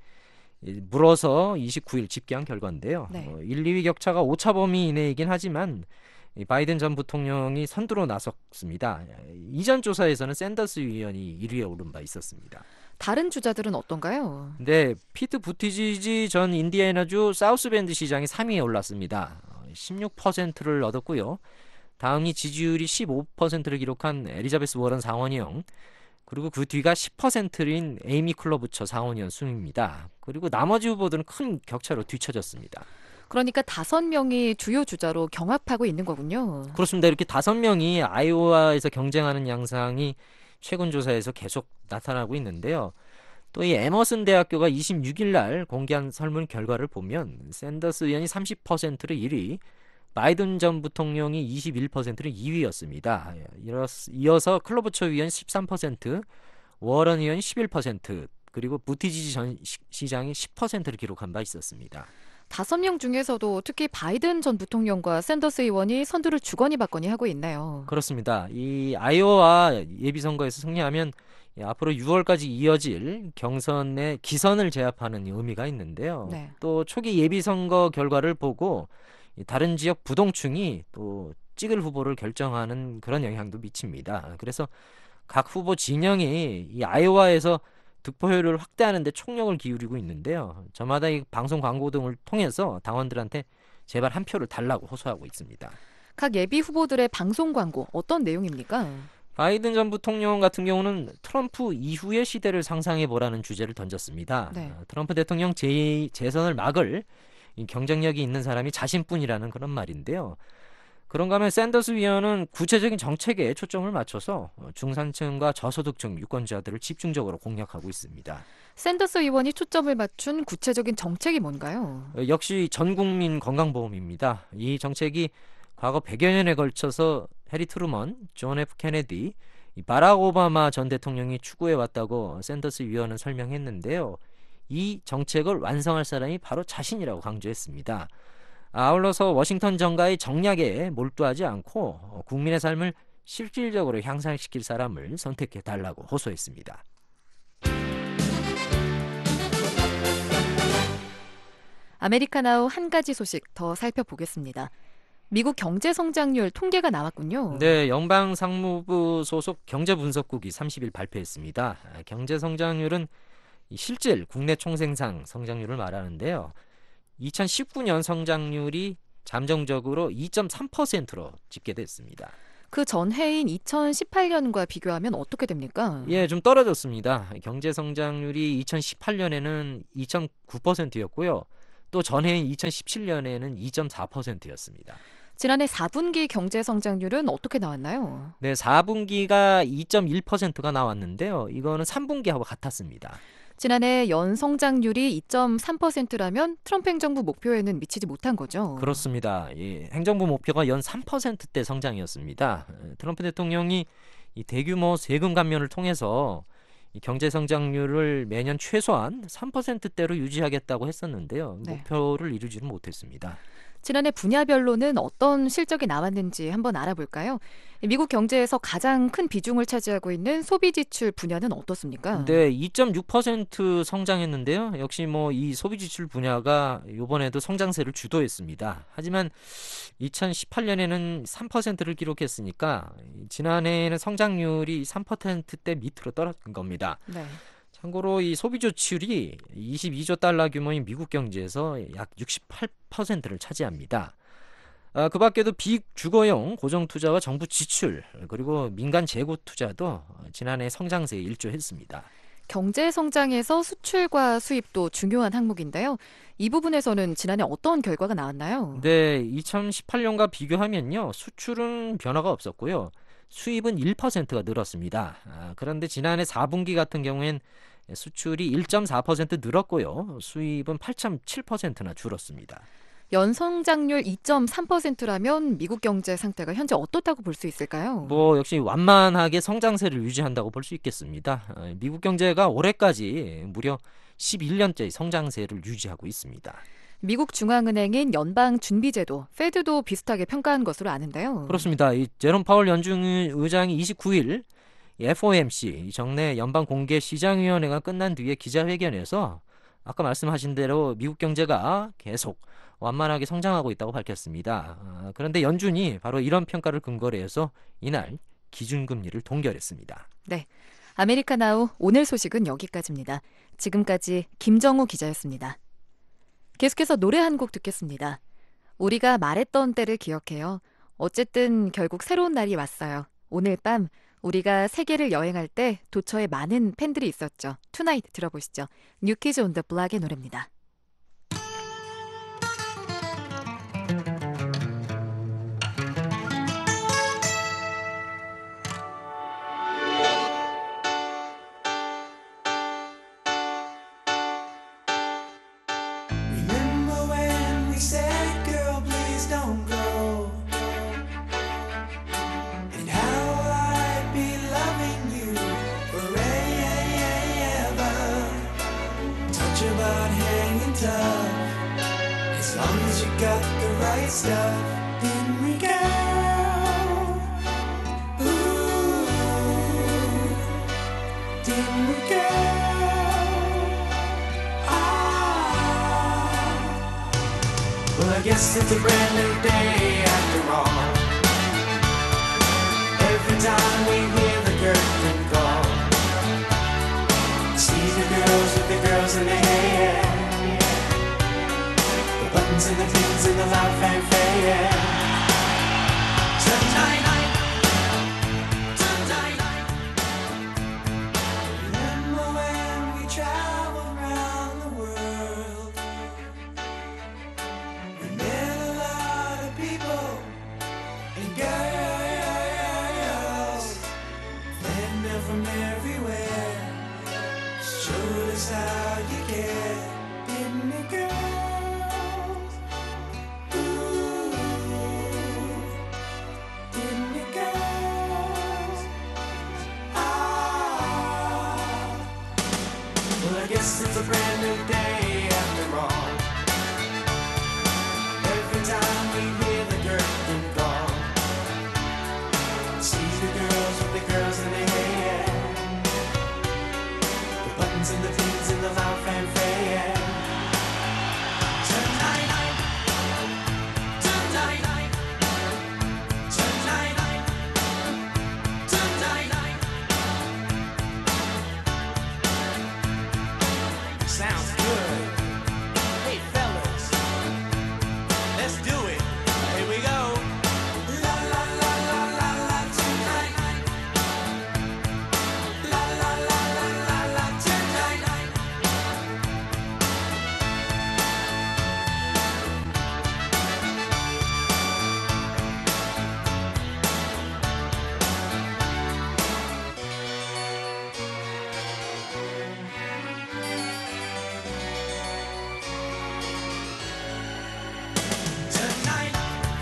물어서 29일 집계한 결과인데요. 네. 1, 2위 격차가 오차 범위 이내이긴 하지만 이 바이든 전 부통령이 선두로 나섰습니다. 이전 조사에서는 샌더스 의원이 1위에 오른 바 있었습니다. 다른 주자들은 어떤가요? 네, 피트 부티지지 전 인디애나주 사우스밴드 시장이 3위에 올랐습니다. 16%를 얻었고요. 다음이 지지율이 15%를 기록한 엘리자베스 워런 상원의원, 그리고 그 뒤가 10%인 에이미 클로부처 상원의원 순입니다. 그리고 나머지 후보들은 큰 격차로 뒤처졌습니다. 그러니까 5명이 주요 주자로 경합하고 있는 거군요. 그렇습니다. 이렇게 5명이 아이오와에서 경쟁하는 양상이 최근 조사에서 계속 나타나고 있는데요. 또 이 에머슨 대학교가 26일 날 공개한 설문 결과를 보면 샌더스 의원이 30%를 1위, 바이든 전 부통령이 21%를 2위였습니다. 이어서 클로부처 의원이 13%, 워런 의원이 11%, 그리고 부티지지 전 시장이 10%를 기록한 바 있었습니다. 5명 중에서도 특히 바이든 전 부통령과 샌더스 의원이 선두를 주거니 받거니 하고 있나요? 그렇습니다. 이 아이오와 예비선거에서 승리하면 앞으로 6월까지 이어질 경선의 기선을 제압하는 의미가 있는데요. 네. 또 초기 예비선거 결과를 보고 다른 지역 부동층이 또 찍을 후보를 결정하는 그런 영향도 미칩니다. 그래서 각 후보 진영이 이 아이오와에서 득표율을 확대하는 데 총력을 기울이고 있는데요. 저마다 이 방송 광고 등을 통해서 당원들한테 제발 한 표를 달라고 호소하고 있습니다. 각 예비 후보들의 방송 광고 어떤 내용입니까? 바이든 전 부통령 같은 경우는 트럼프 이후의 시대를 상상해 보라는 주제를 던졌습니다. 네. 트럼프 대통령 재선을 막을 이 경쟁력이 있는 사람이 자신뿐이라는 그런 말인데요. 그런가 하면 샌더스 의원은 구체적인 정책에 초점을 맞춰서 중산층과 저소득층 유권자들을 집중적으로 공략하고 있습니다. 샌더스 의원이 초점을 맞춘 구체적인 정책이 뭔가요? 역시 전국민 건강보험입니다. 이 정책이 과거 100여 년에 걸쳐서 해리 트루먼, 존 F 케네디, 바락 오바마 전 대통령이 추구해왔다고 샌더스 의원은 설명했는데요. 이 정책을 완성할 사람이 바로 자신이라고 강조했습니다. 아울러서 워싱턴 정가의 정략에 몰두하지 않고 국민의 삶을 실질적으로 향상시킬 사람을 선택해달라고 호소했습니다. 아메리카나우 한 가지 소식 더 살펴보겠습니다. 미국 경제 성장률 통계가 나왔군요. 네, 연방상무부 소속 경제분석국이 30일 발표했습니다. 경제 성장률은 실질 국내 총생산 성장률을 말하는데요. 2019년 성장률이 잠정적으로 2.3%로 집계됐습니다. 그 전해인 2018년과 비교하면 어떻게 됩니까? 예, 좀 떨어졌습니다. 경제 성장률이 2018년에는 2.9%였고요. 또 전해인 2017년에는 2.4%였습니다. 지난해 4분기 경제 성장률은 어떻게 나왔나요? 네, 4분기가 2.1%가 나왔는데요. 이거는 3분기하고 같았습니다. 지난해 연 성장률이 2.3%라면 트럼프 행정부 목표에는 미치지 못한 거죠. 그렇습니다. 이 행정부 목표가 연 3%대 성장이었습니다. 트럼프 대통령이 이 대규모 세금 감면을 통해서 이 경제 성장률을 매년 최소한 3%대로 유지하겠다고 했었는데요. 네. 목표를 이루지는 못했습니다. 지난해 분야별로는 어떤 실적이 나왔는지 한번 알아볼까요? 미국 경제에서 가장 큰 비중을 차지하고 있는 소비 지출 분야는 어떻습니까? 네, 2.6% 성장했는데요. 역시 뭐 이 소비 지출 분야가 이번에도 성장세를 주도했습니다. 하지만 2018년에는 3%를 기록했으니까 지난해에는 성장률이 3%대 밑으로 떨어진 겁니다. 네. 참고로 이 소비 지출이 22조 달러 규모인 미국 경제에서 약 68%를 차지합니다. 그 밖에도 비주거용 고정투자와 정부 지출 그리고 민간 재고 투자도 지난해 성장세에 일조했습니다. 경제 성장에서 수출과 수입도 중요한 항목인데요. 이 부분에서는 지난해 어떤 결과가 나왔나요? 네, 2018년과 비교하면요. 수출은 변화가 없었고요. 수입은 1%가 늘었습니다. 그런데 지난해 4분기 같은 경우엔 수출이 1.4% 늘었고요. 수입은 8.7%나 줄었습니다. 연성장률 2.3%라면 미국 경제 상태가 현재 어떻다고 볼 수 있을까요? 뭐 역시 완만하게 성장세를 유지한다고 볼 수 있겠습니다. 미국 경제가 올해까지 무려 11년째 성장세를 유지하고 있습니다. 미국 중앙은행인 연방준비제도 페드도 비슷하게 평가한 것으로 아는데요. 그렇습니다. 이 제롬 파월 연준 의장이 29일 FOMC 정례 연방공개시장위원회가 끝난 뒤에 기자회견에서 아까 말씀하신 대로 미국 경제가 계속 완만하게 성장하고 있다고 밝혔습니다. 그런데 연준이 바로 이런 평가를 근거로 해서 이날 기준금리를 동결했습니다. 네, 아메리카나우 오늘 소식은 여기까지입니다. 지금까지 김정우 기자였습니다. 계속해서 노래 한 곡 듣겠습니다. 우리가 말했던 때를 기억해요. 어쨌든 결국 새로운 날이 왔어요. 오늘 밤 우리가 세계를 여행할 때 도처에 많은 팬들이 있었죠. 투나잇 들어보시죠. 뉴키즈 온 더 블락의 노래입니다. Remember when we said, girl, please don't go, and how I'd be loving you forever. Touch about hanging tough, as long as you got the right stuff. Didn't we, girl? Ooh, didn't we, girl? Well, I guess it's a brand new day after all. Every time we hear the curtain call, see the girls with the girls in their hair, the buttons and the pins and the loud fanfare. Tonight, remember when we traveled around the world? We met a lot of people and girls, men from everywhere, showed us how you care, didn't it, girls? Ooh, didn't it, girls? Well, I guess it's a brand new day after all. Every time we hear the curtain call, see the girls with the girls in their hair, the buttons and the pins and the loud fanfare. Tonight, sounds good. Hey fellas, let's do it. Here we go. La la la la la la tonight. La la la la la la tonight. Tonight,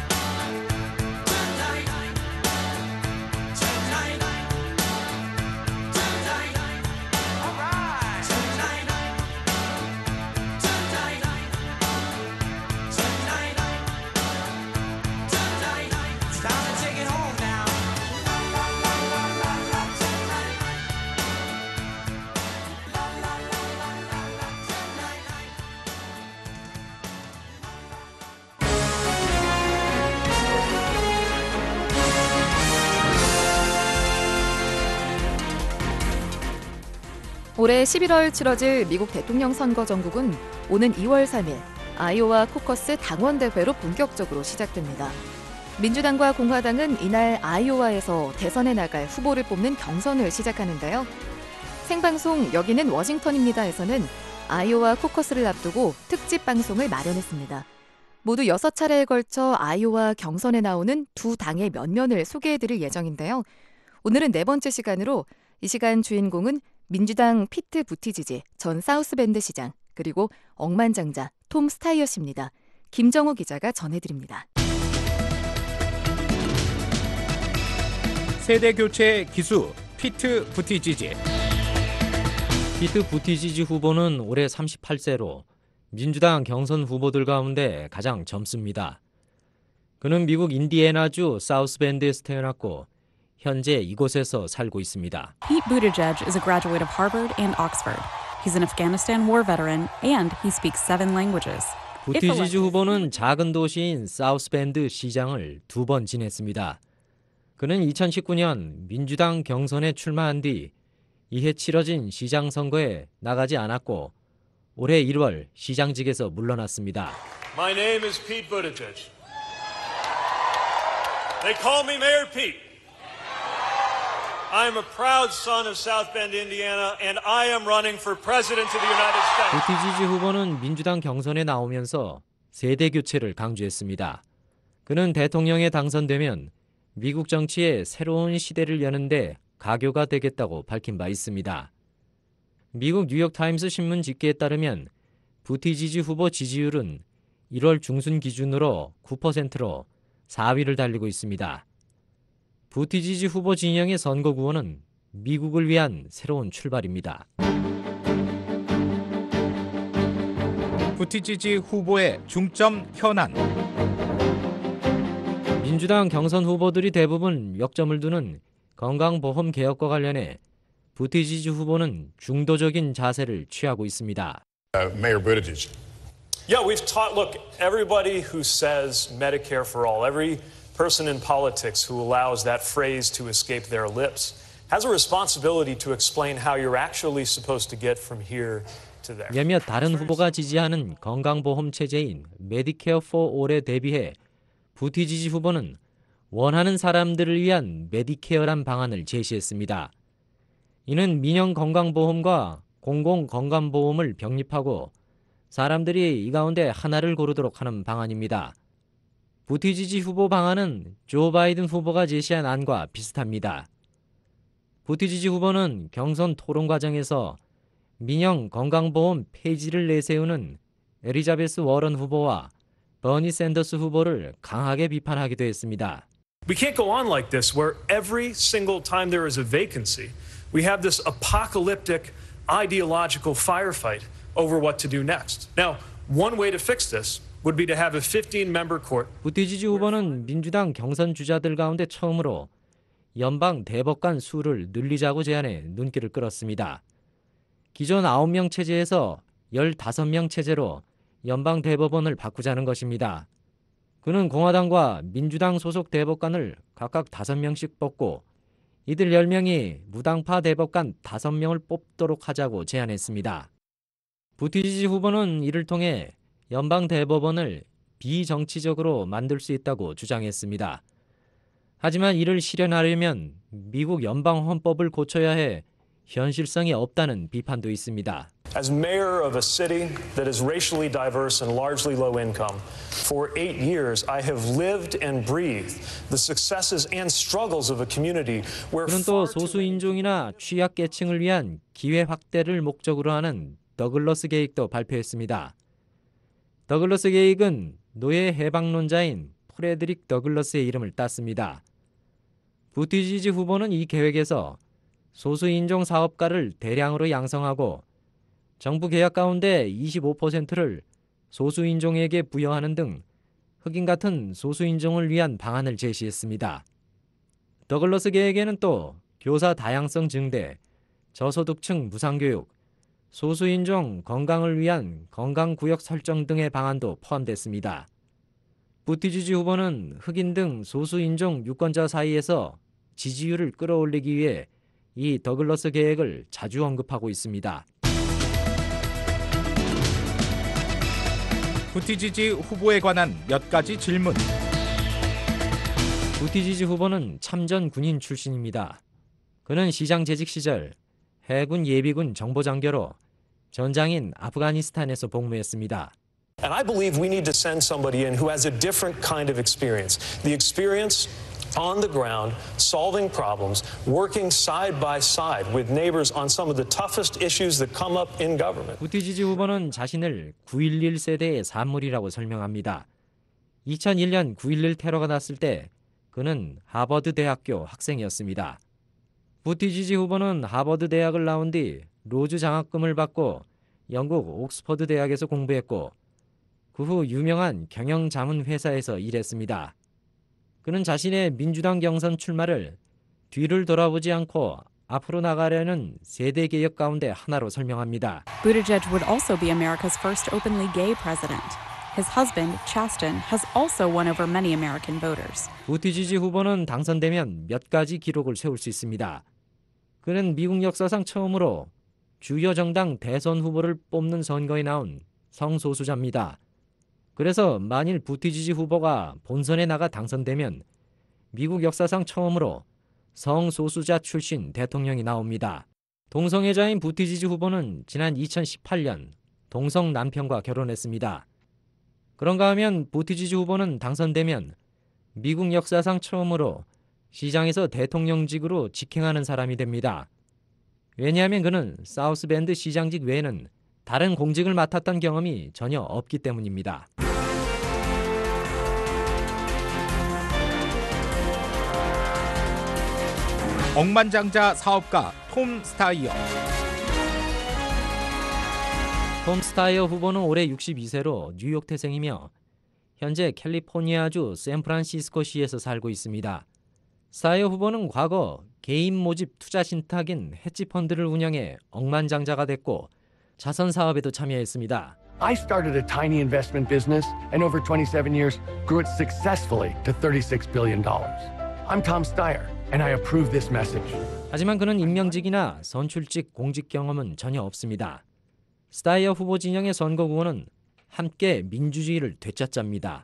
all right. Tonight, it's time to take it home now. La la la la la la tonight. La la la la la la tonight. 올해 11월 치러질 미국 대통령 선거 전국은 오는 2월 3일 아이오와 코커스 당원 대회로 본격적으로 시작됩니다. 민주당과 공화당은 이날 아이오와에서 대선에 나갈 후보를 뽑는 경선을 시작하는데요. 생방송 여기는 워싱턴입니다에서는 아이오와 코커스를 앞두고 특집 방송을 마련했습니다. 모두 6차례에 걸쳐 아이오와 경선에 나오는 두 당의 면면을 소개해드릴 예정인데요. 오늘은 네 번째 시간으로 이 시간 주인공은 민주당 피트 부티지지 전 사우스밴드 시장 그리고 억만장자 톰 스타이어 씨입니다. 김정우 기자가 전해드립니다. 세대 교체 기수 피트 부티지지. 피트 부티지지 후보는 올해 38세로 민주당 경선 후보들 가운데 가장 젊습니다. 그는 미국 인디애나주 사우스밴드에서 태어났고 현재 이곳에서 살고 있습니다. Pete Buttigieg is a graduate of Harvard and Oxford. He's an Afghanistan war veteran and he speaks 7 languages. 부티지지 후보는 작은 도시인 사우스밴드 시장을 2번 지냈습니다. 그는 2019년 민주당 경선에 출마한 뒤 이해 치러진 시장 선거에 나가지 않았고 올해 1월 시장직에서 물러났습니다. My name is Pete Buttigieg. They call me Mayor Pete. I am a proud son of South Bend, Indiana, and I am running for president of the United States. 부티지지 후보는 민주당 경선에 나오면서 세대 교체를 강조했습니다. 그는 대통령에 당선되면 미국 정치의 새로운 시대를 여는데 가교가 되겠다고 밝힌 바 있습니다. 미국 뉴욕타임스 신문 집계에 따르면 부티지지 후보 지지율은 1월 중순 기준으로 9%로 4위를 달리고 있습니다. 부티지지 후보 진영의 선거 구호는 미국을 위한 새로운 출발입니다. 부티지지 후보의 중점 현안. 민주당 경선 후보들이 대부분 역점을 두는 건강보험 개혁과 관련해 부티지지 후보는 중도적인 자세를 취하고 있습니다. Mayor Buttigieg. Yeah, we've taught, look, everybody who says Medicare for all, every person in politics who allows that phrase to escape their lips has a responsibility to explain how you're actually supposed to get from here to there. 몇몇 다른 후보가 지지하는 건강보험 체제인 메디케어 포 올에 대비해 부티지지 후보는 원하는 사람들을 위한 메디케어란 방안을 제시했습니다. 이는 민영 건강보험과 공공건강보험을 병립하고 사람들이 이 가운데 하나를 고르도록 하는 방안입니다. 부티지지 후보 방안은 조 바이든 후보가 제시한 안과 비슷합니다. 부티지지 후보는 경선 토론 과정에서 민영 건강보험 폐지를 내세우는 엘리자베스 워런 후보와 버니 샌더스 후보를 강하게 비판하기도 했습니다. We can't go on like this where every single time there is a vacancy, we have this apocalyptic ideological firefight over what to do next. Now, one way to fix this would be to have a 15-member court. 부티지지 후보는 민주당 경선 주자들 가운데 처음으로 연방 대법관 수를 늘리자고 제안해 눈길을 끌었습니다. 기존 9명 체제에서 15명 체제로 연방 대법원을 바꾸자는 것입니다. 그는 공화당과 민주당 소속 대법관을 각각 5명씩 뽑고 이들 10명이 무당파 대법관 5명을 뽑도록 하자고 제안했습니다. 부티지지 후보는 이를 통해 연방 대법원을 비정치적으로 만들 수 있다고 주장했습니다. 하지만 이를 실현하려면 미국 연방 헌법을 고쳐야 해 현실성이 없다는 비판도 있습니다. As mayor of a city that is racially diverse and largely low income, for 8 years I have lived and breathed the successes and struggles of a community where 그는 또 소수인종이나 취약계층을 위한 기회 확대를 목적으로 하는 더글러스 계획도 발표했습니다. 더글러스 계획은 노예 해방론자인 프레드릭 더글러스의 이름을 땄습니다. 부티지지 후보는 이 계획에서 소수인종 사업가를 대량으로 양성하고 정부 계약 가운데 25%를 소수인종에게 부여하는 등 흑인 같은 소수인종을 위한 방안을 제시했습니다. 더글러스 계획에는 또 교사 다양성 증대, 저소득층 무상교육, 소수인종 건강을 위한 건강구역 설정 등의 방안도 포함됐습니다. 부티지지 후보는 흑인 등 소수인종 유권자 사이에서 지지율을 끌어올리기 위해 이 더글러스 계획을 자주 언급하고 있습니다. 부티지지 후보에 관한 몇 가지 질문. 부티지지 후보는 참전 군인 출신입니다. 그는 시장 재직 시절 해군 예비군 정보장교로 전장인 아프가니스탄에서 복무했습니다. And I believe we need to send somebody in who has a different kind of experience. The experience on the ground, solving problems, working side by side with neighbors on some of the toughest issues that come up in government. 부티지지 후보는 자신을 9.11 세대의 산물이라고 설명합니다. 2001년 9.11 테러가 났을 때 그는 하버드 대학교 학생이었습니다. 부티지지 후보는 하버드 대학을 나온 뒤 로즈 장학금을 받고 영국 옥스퍼드 대학에서 공부했고 그 후 유명한 경영 자문 회사에서 일했습니다. 그는 자신의 민주당 경선 출마를 뒤를 돌아보지 않고 앞으로 나가려는 세대 개혁 가운데 하나로 설명합니다. Buttigieg would also be America's first openly gay president. His husband, Chasten, has also won over many American voters. 부티지지 후보는 당선되면 몇 가지 기록을 세울 수 있습니다. 그는 미국 역사상 처음으로 주요 정당 대선 후보를 뽑는 선거에 나온 성소수자입니다. 그래서 만일 부티지지 후보가 본선에 나가 당선되면 미국 역사상 처음으로 성소수자 출신 대통령이 나옵니다. 동성애자인 부티지지 후보는 지난 2018년 동성 남편과 결혼했습니다. 그런가 하면 부티지지 후보는 당선되면 미국 역사상 처음으로 시장에서 대통령직으로 직행하는 사람이 됩니다. 왜냐하면 그는 사우스밴드 시장직 외에는 다른 공직을 맡았던 경험이 전혀 없기 때문입니다. 억만장자 사업가 톰 스타이어. 톰 스타이어 후보는 올해 62세로 뉴욕 태생이며 현재 캘리포니아주 샌프란시스코시에서 살고 있습니다. 스타이어 후보는 과거 개인 모집 투자 신탁인 헤지펀드를 운영해 억만장자가 됐고 자선 사업에도 참여했습니다. I started a tiny investment business and over 27 years grew it successfully to $36 billion. I'm Tom Steyer and I approve this message. 하지만 그는 임명직이나 선출직 공직 경험은 전혀 없습니다. 스타이어 후보 진영의 선거구호는 함께 민주주의를 되찾자입니다.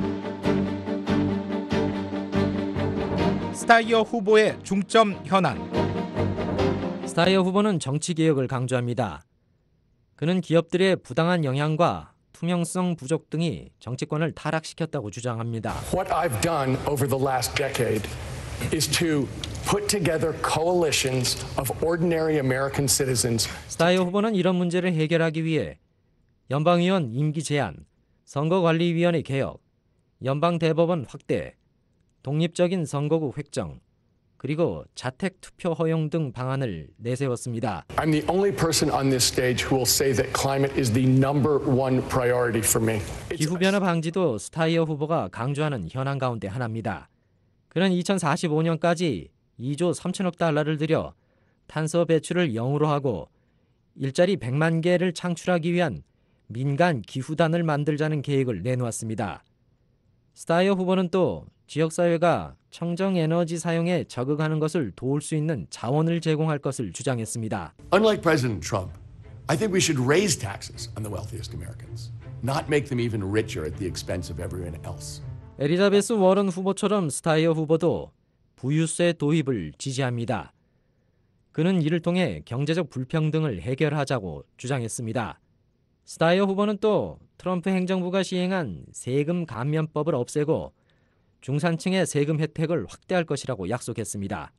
스타이어 후보의 중점 현안. 스타이어 후보는 정치개혁을 강조합니다. 그는 기업들의 부당한 영향과 투명성 부족 등이 정치권을 타락시켰다고 주장합니다. What I've done over the last decade is to put together coalitions of ordinary American citizens. 스타이어 후보는 이런 문제를 해결하기 위해 연방의원 임기 제한, 선거관리위원회 개혁, 연방대법원 확대, 독립적인 선거구 획정, 그리고 자택 투표 허용 등 방안을 내세웠습니다. I'm the only person on this stage who will say that climate is the number one priority for me. 기후변화 방지도 스타이어 후보가 강조하는 현안 가운데 하나입니다. 그는 2045년까지 2조 3천억 달러를 들여 탄소 배출을 0으로 하고 일자리 100만 개를 창출하기 위한 민간 기후단을 만들자는 계획을 내놓았습니다. 스타이어 후보는 또 지역사회가 청정에너지 사용에 적응하는 것을 도울 수 있는 자원을 제공할 것을 주장했습니다. Unlike President Trump, I think we should raise taxes on the wealthiest Americans, not make them even richer at the expense of everyone else. 엘리자베스 워런 후보처럼 스타이어 후보도 부유세 도입을 지지합니다. 그는 이를 통해 경제적 불평등을 해결하자고 주장했습니다. 스타이어 후보는 또 트럼프 행정부가 시행한 세금 감면법을 없애고 중산층의 세금 혜택을 확대할 것이라고 약속했습니다.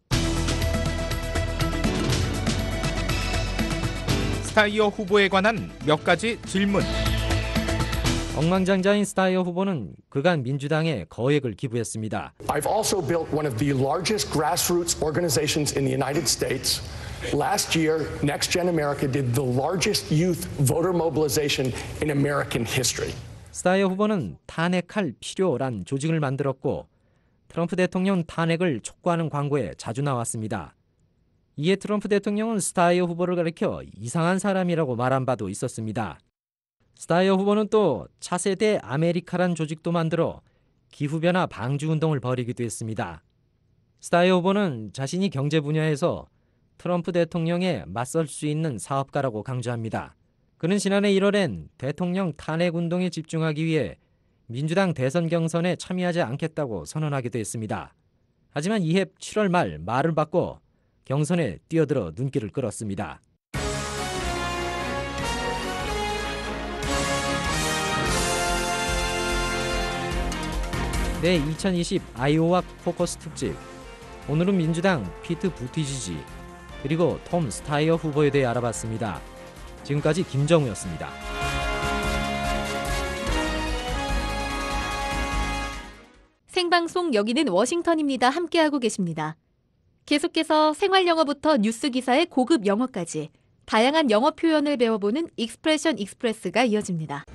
스타이어 후보에 관한 몇 가지 질문. 억만장자인 스타이어 후보는 그간 민주당에 거액을 기부했습니다. I've also built one of the largest grassroots organizations in the United States. Last year, Next Gen America did the largest youth voter mobilization in American history. 스타이어 후보는 탄핵할 필요란 조직을 만들었고 트럼프 대통령 탄핵을 촉구하는 광고에 자주 나왔습니다. 이에 트럼프 대통령은 스타이어 후보를 가리켜 이상한 사람이라고 말한 바도 있었습니다. 스타이어 후보는 또 차세대 아메리카란 조직도 만들어 기후변화 방지 운동을 벌이기도 했습니다. 스타이어 후보는 자신이 경제 분야에서 트럼프 대통령에 맞설 수 있는 사업가라고 강조합니다. 그는 지난해 1월엔 대통령 탄핵 운동에 집중하기 위해 민주당 대선 경선에 참여하지 않겠다고 선언하기도 했습니다. 하지만 이해 7월 말 말을 바꿔 경선에 뛰어들어 눈길을 끌었습니다. 네, 2020 아이오와 코커스 특집. 오늘은 민주당 피트 부티지지 그리고 톰 스타이어 후보에 대해 알아봤습니다. 지금까지 김정우였습니다. 생방송 여기는 워싱턴입니다. 함께하고 계십니다. 계속해서 생활 영어부터 뉴스 기사의 고급 영어까지 다양한 영어 표현을 배워보는 익스프레션 익스프레스가 이어집니다.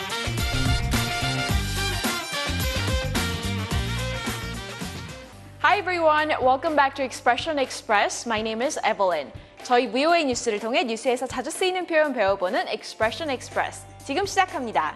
Hi Hi everyone, welcome back to Expression Express. My name is Evelyn. 저희 VOA 뉴스를 통해 뉴스에서 자주 쓰이는 표현 배워보는 Expression Express. 지금 시작합니다.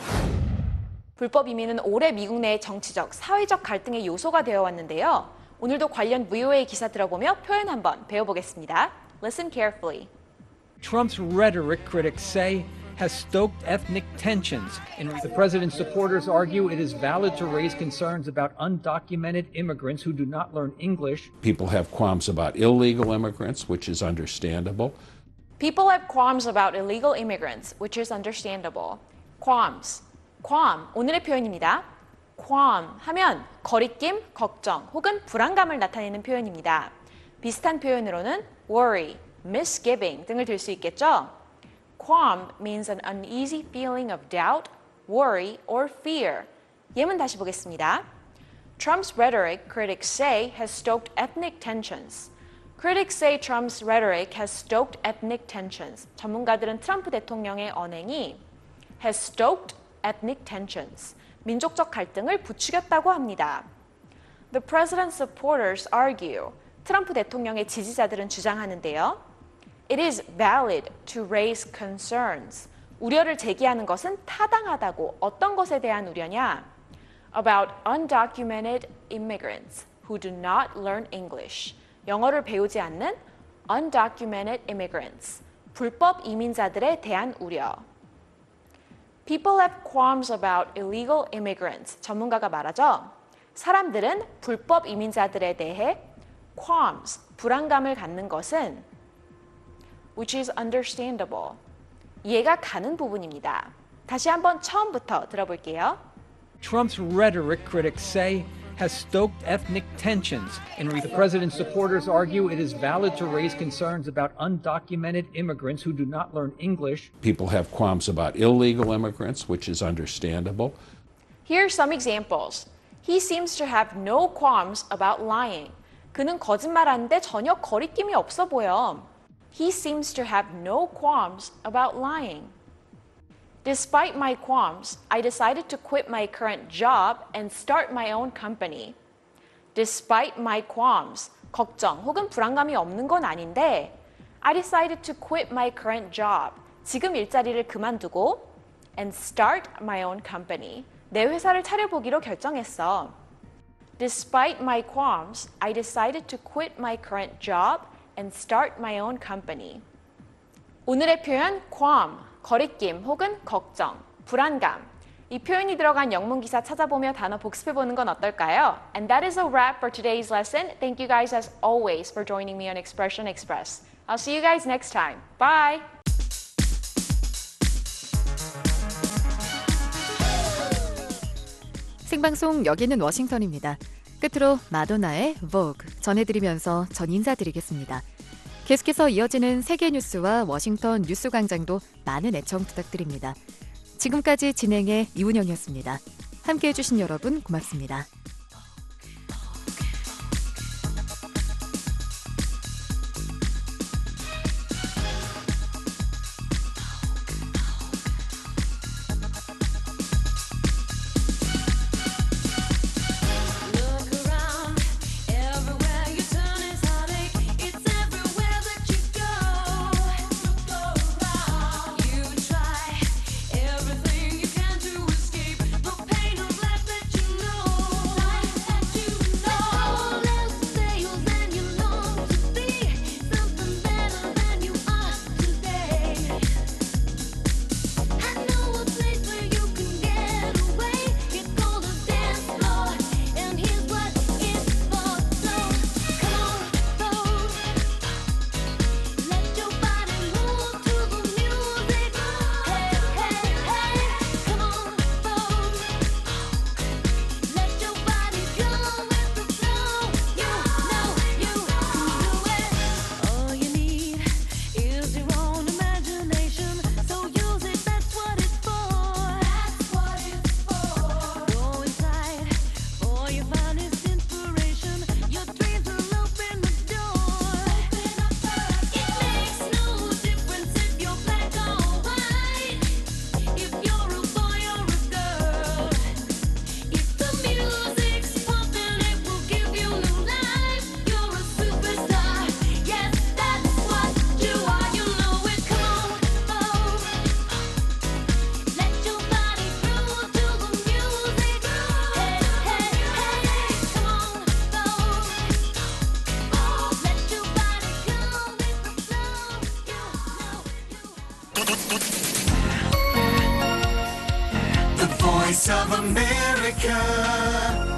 불법 이민은 오래 미국 내의 정치적, 사회적 갈등의 요소가 되어 왔는데요. 오늘도 관련 VOA 기사 들어보며 표현 한번 배워보겠습니다. Listen carefully. Trump's rhetoric, critics say, has stoked ethnic tensions. The president's supporters argue it is valid to raise concerns about undocumented immigrants who do not learn English. People have qualms about illegal immigrants, which is understandable. People have qualms about illegal immigrants, which is understandable. Qualms. qualm, 오늘의 표현입니다. qualm 하면 거리낌, 걱정 혹은 불안감을 나타내는 표현입니다. 비슷한 표현으로는 worry, misgiving 등을 들 수 있겠죠? Qualm means an uneasy feeling of doubt, worry, or fear. 예문 다시 보겠습니다. Trump's rhetoric, critics say, has stoked ethnic tensions. Critics say Trump's rhetoric has stoked ethnic tensions. 전문가들은 트럼프 대통령의 언행이 has stoked ethnic tensions. 민족적 갈등을 부추겼다고 합니다. The president's supporters argue. 트럼프 대통령의 지지자들은 주장하는데요. It is valid to raise concerns. 우려를 제기하는 것은 타당하다고. 어떤 것에 대한 우려냐? About undocumented immigrants who do not learn English. 영어를 배우지 않는 undocumented immigrants. 불법 이민자들에 대한 우려. People have qualms about illegal immigrants. 전문가가 말하죠. 사람들은 불법 이민자들에 대해 qualms, 불안감을 갖는 것은 which is understandable. 이해가 가는 부분입니다. 다시 한번 처음부터 들어볼게요. Trump's rhetoric, critics say, has stoked ethnic tensions. The president's supporters argue it is valid to raise concerns about undocumented immigrants who do not learn English. People have qualms about illegal immigrants, which is understandable. Here are some examples. He seems to have no qualms about lying. 그는 거짓말하는데 전혀 거리낌이 없어 보여. He seems to have no qualms about lying. Despite my qualms, I decided to quit my current job and start my own company. Despite my qualms, 걱정 혹은 불안감이 없는 건 아닌데 I decided to quit my current job. 지금 일자리를 그만두고 and start my own company. 내 회사를 차려보기로 결정했어. Despite my qualms, I decided to quit my current job and start my own company. 오늘의 표현 qualm, 거리낌 혹은 걱정, 불안감. 이 표현이 들어간 영문 기사 찾아보며 단어 복습해보는 건 어떨까요? And that is a wrap for today's lesson. Thank you guys as always for joining me on Expression Express. I'll see you guys next time. Bye! 생방송 여기는 워싱턴입니다. 끝으로 마도나의 Vogue 전해드리면서 전 인사드리겠습니다. 계속해서 이어지는 세계 뉴스와 워싱턴 뉴스 광장도 많은 애청 부탁드립니다. 지금까지 진행의 이운영이었습니다. 함께해 주신 여러분 고맙습니다. Everything you can to escape the pain of life that you know. Voice of America.